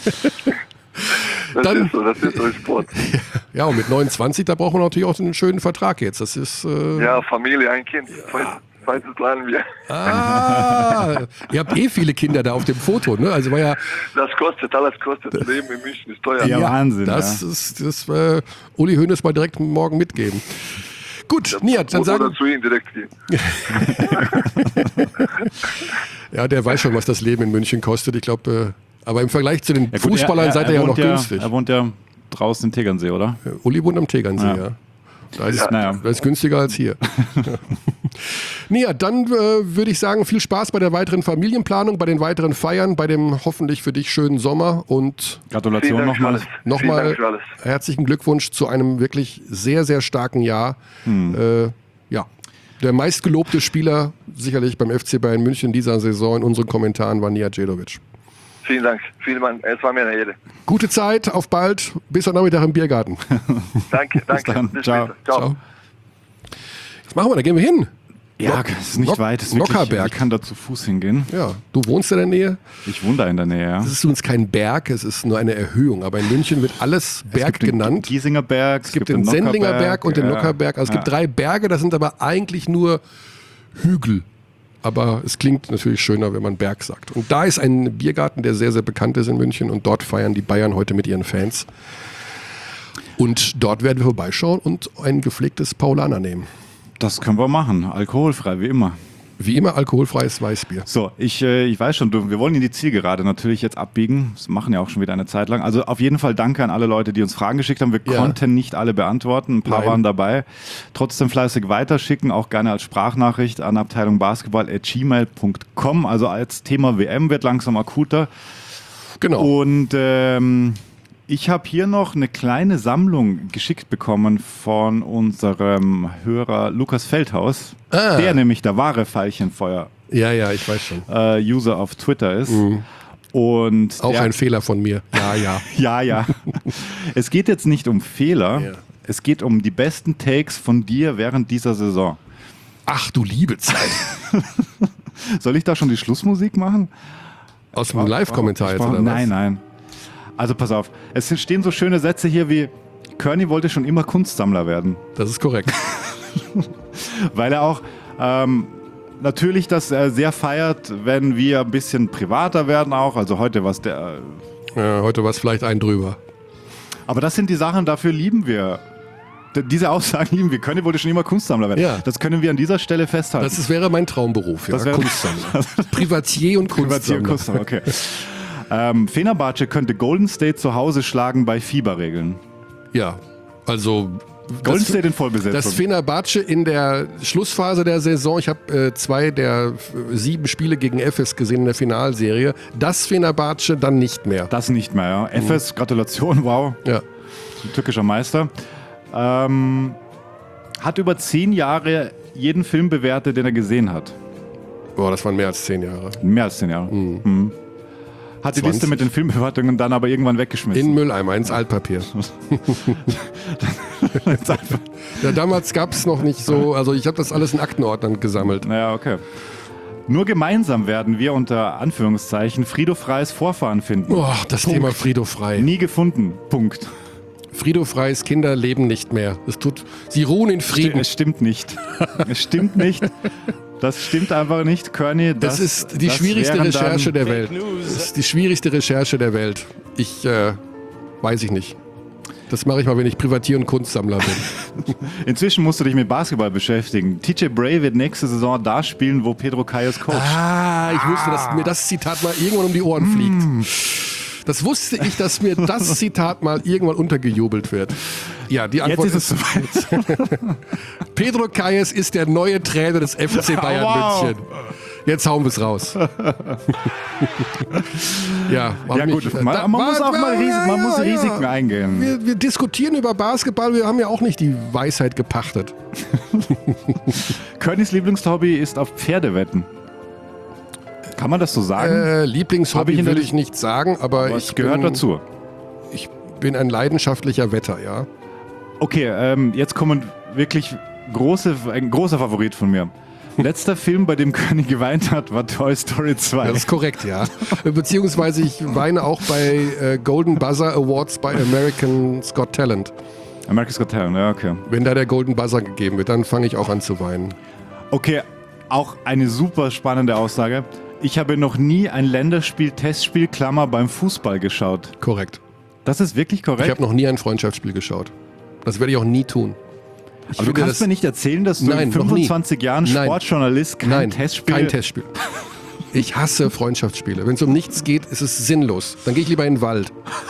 Das Dann- ist so, das ist so Sport. ja, und mit neunundzwanzig, da braucht man natürlich auch einen schönen Vertrag jetzt. Das ist äh, Ja, Familie, ein Kind. Falls, falls es planen wir. ah, ihr habt eh viele Kinder da auf dem Foto, ne? Also war ja Das kostet, alles kostet. Leben in München ist teuer. Ja, Wahnsinn. Das ja. ist das äh, Uli Hoeneß mal direkt morgen mitgeben. Gut, Nihat, dann Oder sagen zu ihm direkt gehen. ja, der weiß schon, was das Leben in München kostet. Ich glaube, äh, aber im Vergleich zu den Ja, gut, Fußballern er, er, seid ihr er ja noch wohnt günstig. Er wohnt ja draußen im Tegernsee, oder? Uli wohnt am Tegernsee, ja. Ja. Da ist, Ja. Naja. das ist günstiger als hier. Nihat, dann äh, würde ich sagen, viel Spaß bei der weiteren Familienplanung, bei den weiteren Feiern, bei dem hoffentlich für dich schönen Sommer und Vielen Gratulation Dank für nochmal. alles. Vielen nochmal Dank für alles. herzlichen Glückwunsch zu einem wirklich sehr, sehr starken Jahr. Äh, ja, der meistgelobte Spieler sicherlich beim F C Bayern München in dieser Saison in unseren Kommentaren war Nihat Djedovic. Vielen Dank. Vielen Dank. Es war mir eine Ehre. Gute Zeit, auf bald, bis heute Nachmittag im Biergarten. Danke, danke. dann. Bis Ciao. später. Ciao. Ciao. Was machen wir, da gehen wir hin. Ja, Nock- es ist nicht Nock- weit. Es ist wirklich, Nockerberg. ich kann da zu Fuß hingehen. Ja, du wohnst in der Nähe. Ich wohne da in der Nähe, ja. Es ist übrigens kein Berg, es ist nur eine Erhöhung. Aber in München wird alles Berg es gibt genannt. Den Giesinger Berg, Es gibt den Sendlinger Berg und den ja. Nockerberg. Also es gibt Ja. drei Berge, das sind aber eigentlich nur Hügel. Aber es klingt natürlich schöner, wenn man Berg sagt. Und da ist ein Biergarten, der sehr, sehr bekannt ist in München. Und dort feiern die Bayern heute mit ihren Fans. Und dort werden wir vorbeischauen und ein gepflegtes Paulaner nehmen. Das können wir machen. Alkoholfrei, wie immer. Wie immer alkoholfreies Weißbier. So, ich, äh, ich weiß schon, du, wir wollen in die Zielgerade natürlich jetzt abbiegen. Das machen ja auch schon wieder eine Zeit lang. Also auf jeden Fall danke an alle Leute, die uns Fragen geschickt haben. Wir Ja. konnten nicht alle beantworten. Ein paar Nein. waren dabei. Trotzdem fleißig weiterschicken, auch gerne als Sprachnachricht an abteilung basketball at gmail punkt com. Also als Thema W M wird langsam akuter. Genau. Und ähm, ich habe hier noch eine kleine Sammlung geschickt bekommen von unserem Hörer Lukas Feldhaus, Ah. der nämlich der wahre Veilchenfeuer Ja, ja, ich weiß schon. äh, User auf Twitter ist. Und Auch der, ein Fehler von mir. Ja, ja. ja, ja. Es geht jetzt nicht um Fehler, Ja. es geht um die besten Takes von dir während dieser Saison. Ach du liebe Zeit. Soll ich da schon die Schlussmusik machen? Aus dem Live-Kommentar jetzt, Ich brauch- oder was? Nein, nein. Also pass auf, es stehen so schöne Sätze hier wie Kearney wollte schon immer Kunstsammler werden, Das ist korrekt. weil er auch ähm, natürlich das äh, sehr feiert, wenn wir ein bisschen privater werden auch. Also heute was der... Äh, Ja, heute war es vielleicht ein drüber. aber das sind die Sachen, dafür lieben wir. D- Diese Aussagen lieben wir. Kearney wollte schon immer Kunstsammler werden. Ja. Das können wir an dieser Stelle festhalten. Das ist, wäre mein Traumberuf, ja. Das wäre- Kunstsammler. Privatier und Privatier Kunstsammler. Kunstsammler, okay. ähm, Fenerbahce könnte Golden State zu Hause schlagen bei Fieberregeln. Ja, also Golden das, State in Vollbesetzung. das Fenerbahce in der Schlussphase der Saison, ich habe äh, zwei der äh, sieben Spiele gegen Efes gesehen in der Finalserie, das Fenerbahce dann nicht mehr. Das nicht mehr, ja. Efes, Gratulation, wow. Ja. Türkischer Meister. Ähm, hat über zehn Jahre jeden Film bewertet, den er gesehen hat. Boah, das waren mehr als zehn Jahre. Mehr als zehn Jahre. Mhm. Hat die zwanzig. Liste mit den Filmbewertungen dann aber irgendwann weggeschmissen. In Mülleimer, ins Altpapier. Ja, damals gab es noch nicht so, also ich habe das alles in Aktenordnern gesammelt. Naja, okay. Nur gemeinsam werden wir unter Anführungszeichen Frido Freies Vorfahren finden. Boah, das Punkt. Thema Frido Frei. Nie gefunden. Punkt. Frido Freis Kinder leben nicht mehr. Es tut, sie ruhen in Frieden. Es stimmt nicht. Es stimmt nicht. Das stimmt einfach nicht, Kearney. Das, ist die das schwierigste wären Recherche dann, der Welt. Das ist die schwierigste Recherche der Welt. Ich, äh, weiß ich nicht. Das mache ich mal, wenn ich Privatier- und Kunstsammler bin. Inzwischen musst du dich mit Basketball beschäftigen. T J Bray wird nächste Saison da spielen, wo Pedro Calles coacht. Ah, ich wusste, dass mir das Zitat mal irgendwann um die Ohren fliegt. Das wusste ich, dass mir das Zitat mal irgendwann untergejubelt wird. Ja, die Antwort Jetzt ist es soweit. Pedro Calles ist der neue Trainer des F C Bayern Wow. München. Jetzt hauen wir es raus. ja, Ja mich, gut, äh, man, da- man muss auch mal ja, Risiken, man ja, muss ja. Risiken eingehen. Wir, wir diskutieren über Basketball, wir haben ja auch nicht die Weisheit gepachtet. Környs Lieblingshobby ist auf Pferdewetten. Kann man das so sagen? Äh, Hab ich Lieblingshobby in der würde Liste- ich nicht sagen, aber, Aber ich es gehört bin, dazu. Ich bin ein leidenschaftlicher Wetter, ja. Okay, ähm, jetzt kommen wirklich große, ein großer Favorit von mir. Letzter Film, bei dem Körny geweint hat, war Toy Story zwei. Das ist korrekt, ja. Beziehungsweise ich weine auch bei äh, Golden Buzzer Awards bei American's Got Talent. America's Got Talent, ja, okay. Wenn da der Golden Buzzer gegeben wird, dann fange ich auch an zu weinen. Okay, auch eine super spannende Aussage. Ich habe noch nie ein Länderspiel, Testspiel, Klammer, beim Fußball geschaut. Korrekt. Das ist wirklich korrekt? Ich habe noch nie ein Freundschaftsspiel geschaut. Das werde ich auch nie tun. Ich Aber du finde kannst mir nicht erzählen, dass du Nein, in noch nie. fünfundzwanzig Jahren Nein. Sportjournalist kein Nein, Testspiel... kein Testspiel. Ich hasse Freundschaftsspiele. Wenn es um nichts geht, ist es sinnlos. Dann gehe ich lieber in den Wald.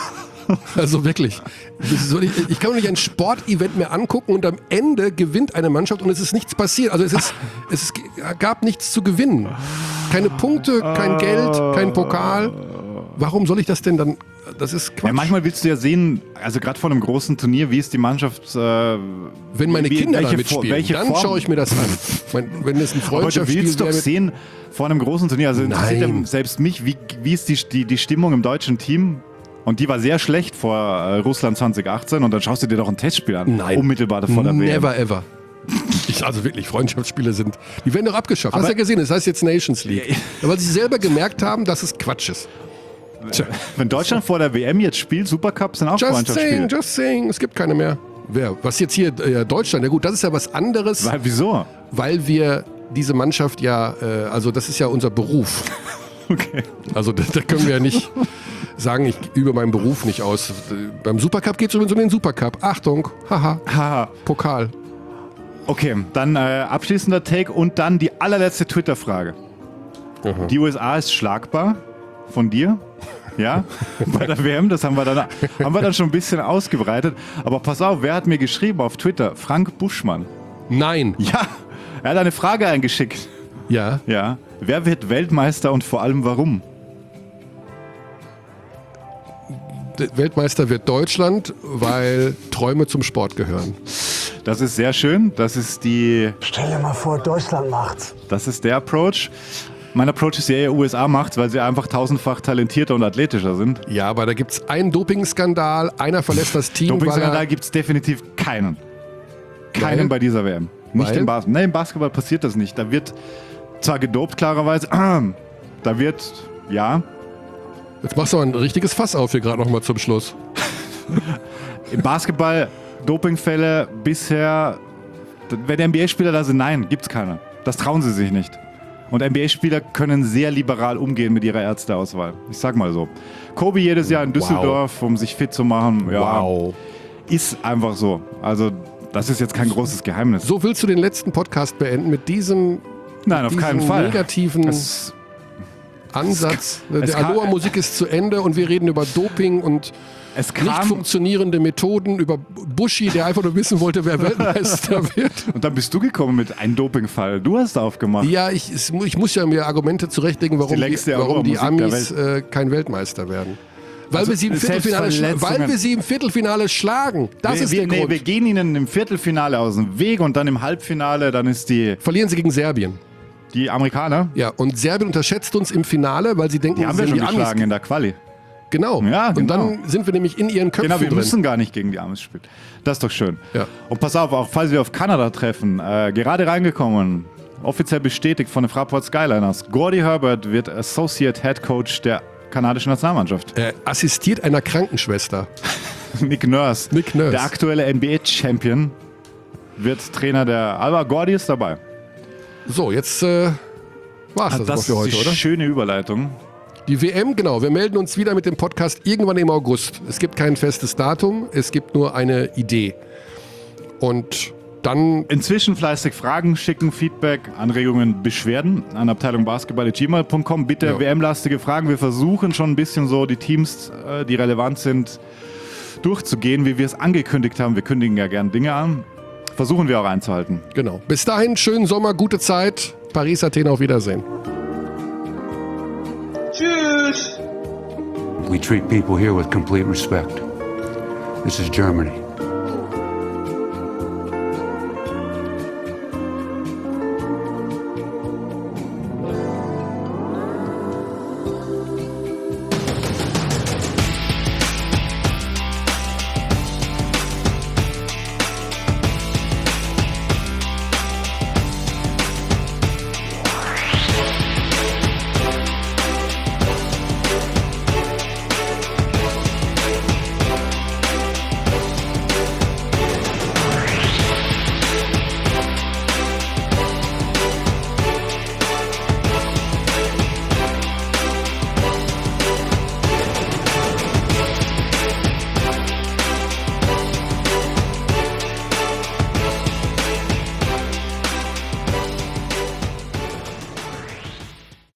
Also wirklich. Das ist so, ich, ich kann doch nicht ein Sportevent mehr angucken und am Ende gewinnt eine Mannschaft und es ist nichts passiert. Also es, ist, es ist, gab nichts zu gewinnen. Keine Punkte, kein Geld, kein Pokal. Warum soll ich das denn dann? Das ist Quatsch. Ja, manchmal willst du ja sehen, also gerade vor einem großen Turnier, wie ist die Mannschaft... Äh, Wenn meine wie, Kinder da welche mitspielen, Form- welche dann Form- schaue ich mir das an. Mein, wenn es ein Aber du Freundschaftsspiel willst doch wäre mit- sehen, vor einem großen Turnier, also interessiert ja Nein. selbst mich, wie, wie ist die, die, die Stimmung im deutschen Team? Und die war sehr schlecht vor äh, Russland zwanzig achtzehn und dann schaust du dir doch ein Testspiel an. Nein. Unmittelbar vor der W M. Never ever. Ich, also wirklich, Freundschaftsspiele sind, die werden doch abgeschafft. Aber- Hast du ja gesehen, das heißt jetzt Nations League. Ja, weil sie selber gemerkt haben, dass es Quatsch ist. Tja, Wenn Deutschland vor der W M jetzt spielt, Supercup sind auch just Freundschaftsspiele. saying, just saying, es gibt keine mehr. Wer? Was jetzt hier, äh, Deutschland, ja gut, das ist ja was anderes, Weil, wieso? weil wir diese Mannschaft ja, äh, also das ist ja unser Beruf. Okay. Also da, da können wir ja nicht sagen, ich übe meinen Beruf nicht aus. Beim Supercup geht es übrigens um den Supercup. Achtung, haha, Haha. Pokal. Okay, dann äh, abschließender Take und dann die allerletzte Twitter-Frage. Die U S A ist schlagbar von dir, ja, bei der W M, das haben wir, dann, haben wir dann schon ein bisschen ausgebreitet. Aber pass auf, wer hat mir geschrieben auf Twitter? Frank Buschmann. Nein. Ja, er hat eine Frage eingeschickt. Ja. Ja, wer wird Weltmeister und vor allem warum? Der Weltmeister wird Deutschland, weil Träume zum Sport gehören. Das ist sehr schön, das ist die, Stell dir mal vor, Deutschland macht's. das ist der Approach. Mein Approach ist ja eher U S A macht's, weil sie einfach tausendfach talentierter und athletischer sind. Ja, aber da gibt es einen Dopingskandal, einer verlässt das Team, weil Dopingskandal er... gibt es definitiv keinen. Keinen Weil? bei dieser W M. Nicht Weil? im Basketball. Nein, im Basketball passiert das nicht. Da wird zwar gedopt, klarerweise, da wird, ja, Jetzt machst du mal ein richtiges Fass auf hier gerade noch mal zum Schluss. im Basketball Dopingfälle bisher, wenn N B A-Spieler da sind, nein, gibt's keine. Das trauen sie sich nicht. Und N B A-Spieler können sehr liberal umgehen mit ihrer Ärzteauswahl. Ich sag mal so. Kobe jedes Jahr in Düsseldorf, um sich fit zu machen. Ja, Wow. ist einfach so. Also, das ist jetzt kein großes Geheimnis. So willst du den letzten Podcast beenden mit diesem Nein, auf diesen keinen Fall. negativen Es, Ansatz. es Die kann- Aloha-Musik ist zu Ende und wir reden über Doping und es nicht kam, funktionierende Methoden, über Buschi, der einfach nur wissen wollte, wer Weltmeister wird. und dann bist du gekommen mit einem Dopingfall. Du hast aufgemacht. Ja, ich, es, mu- ich muss ja mir Argumente zurechtlegen, warum Die die, längste warum die Aloha-Musik Amis der äh, kein Weltmeister werden. Weil, Also wir sie im Viertelfinale schla- Selbstverletzungen. weil wir sie im Viertelfinale schlagen. Das wir, ist wir, der nee, Grund. wir gehen ihnen im Viertelfinale aus dem Weg und dann im Halbfinale, dann ist die, Verlieren sie gegen Serbien. die Amerikaner, Ja, und Serbien unterschätzt uns im Finale, weil sie denken, die haben wir sie schon sind die geschlagen Amis. in der Quali. Genau. Ja, Und genau. dann sind wir nämlich in ihren Köpfen Genau, wir drin. müssen gar nicht gegen die Amis spielen. Das ist doch schön. Ja. Und pass auf, auch falls wir auf Kanada treffen, äh, gerade reingekommen, offiziell bestätigt von den Fraport Skyliners, Gordy Herbert wird Associate Head Coach der kanadischen Nationalmannschaft. äh, assistiert einer Krankenschwester. Nick Nurse, Nick Nurse. der aktuelle N B A-Champion, wird Trainer der, aber Gordy ist dabei. So, jetzt äh, war es das, Das noch für heute, ist die oder? schöne Überleitung. Die W M, genau. Wir melden uns wieder mit dem Podcast irgendwann im August. Es gibt kein festes Datum, es gibt nur eine Idee. Und dann... Inzwischen fleißig Fragen schicken, Feedback, Anregungen, Beschwerden an abteilung basketball at gmail punkt com. Bitte ja. W M-lastige Fragen. Wir versuchen schon ein bisschen so die Teams, die relevant sind, durchzugehen, wie wir es angekündigt haben. Wir kündigen ja gern Dinge an. Versuchen wir auch einzuhalten. Genau. Bis dahin, schönen Sommer, gute Zeit. Paris, Athen, auf Wiedersehen. Tschüss. We treat people here with complete respect. This is Germany.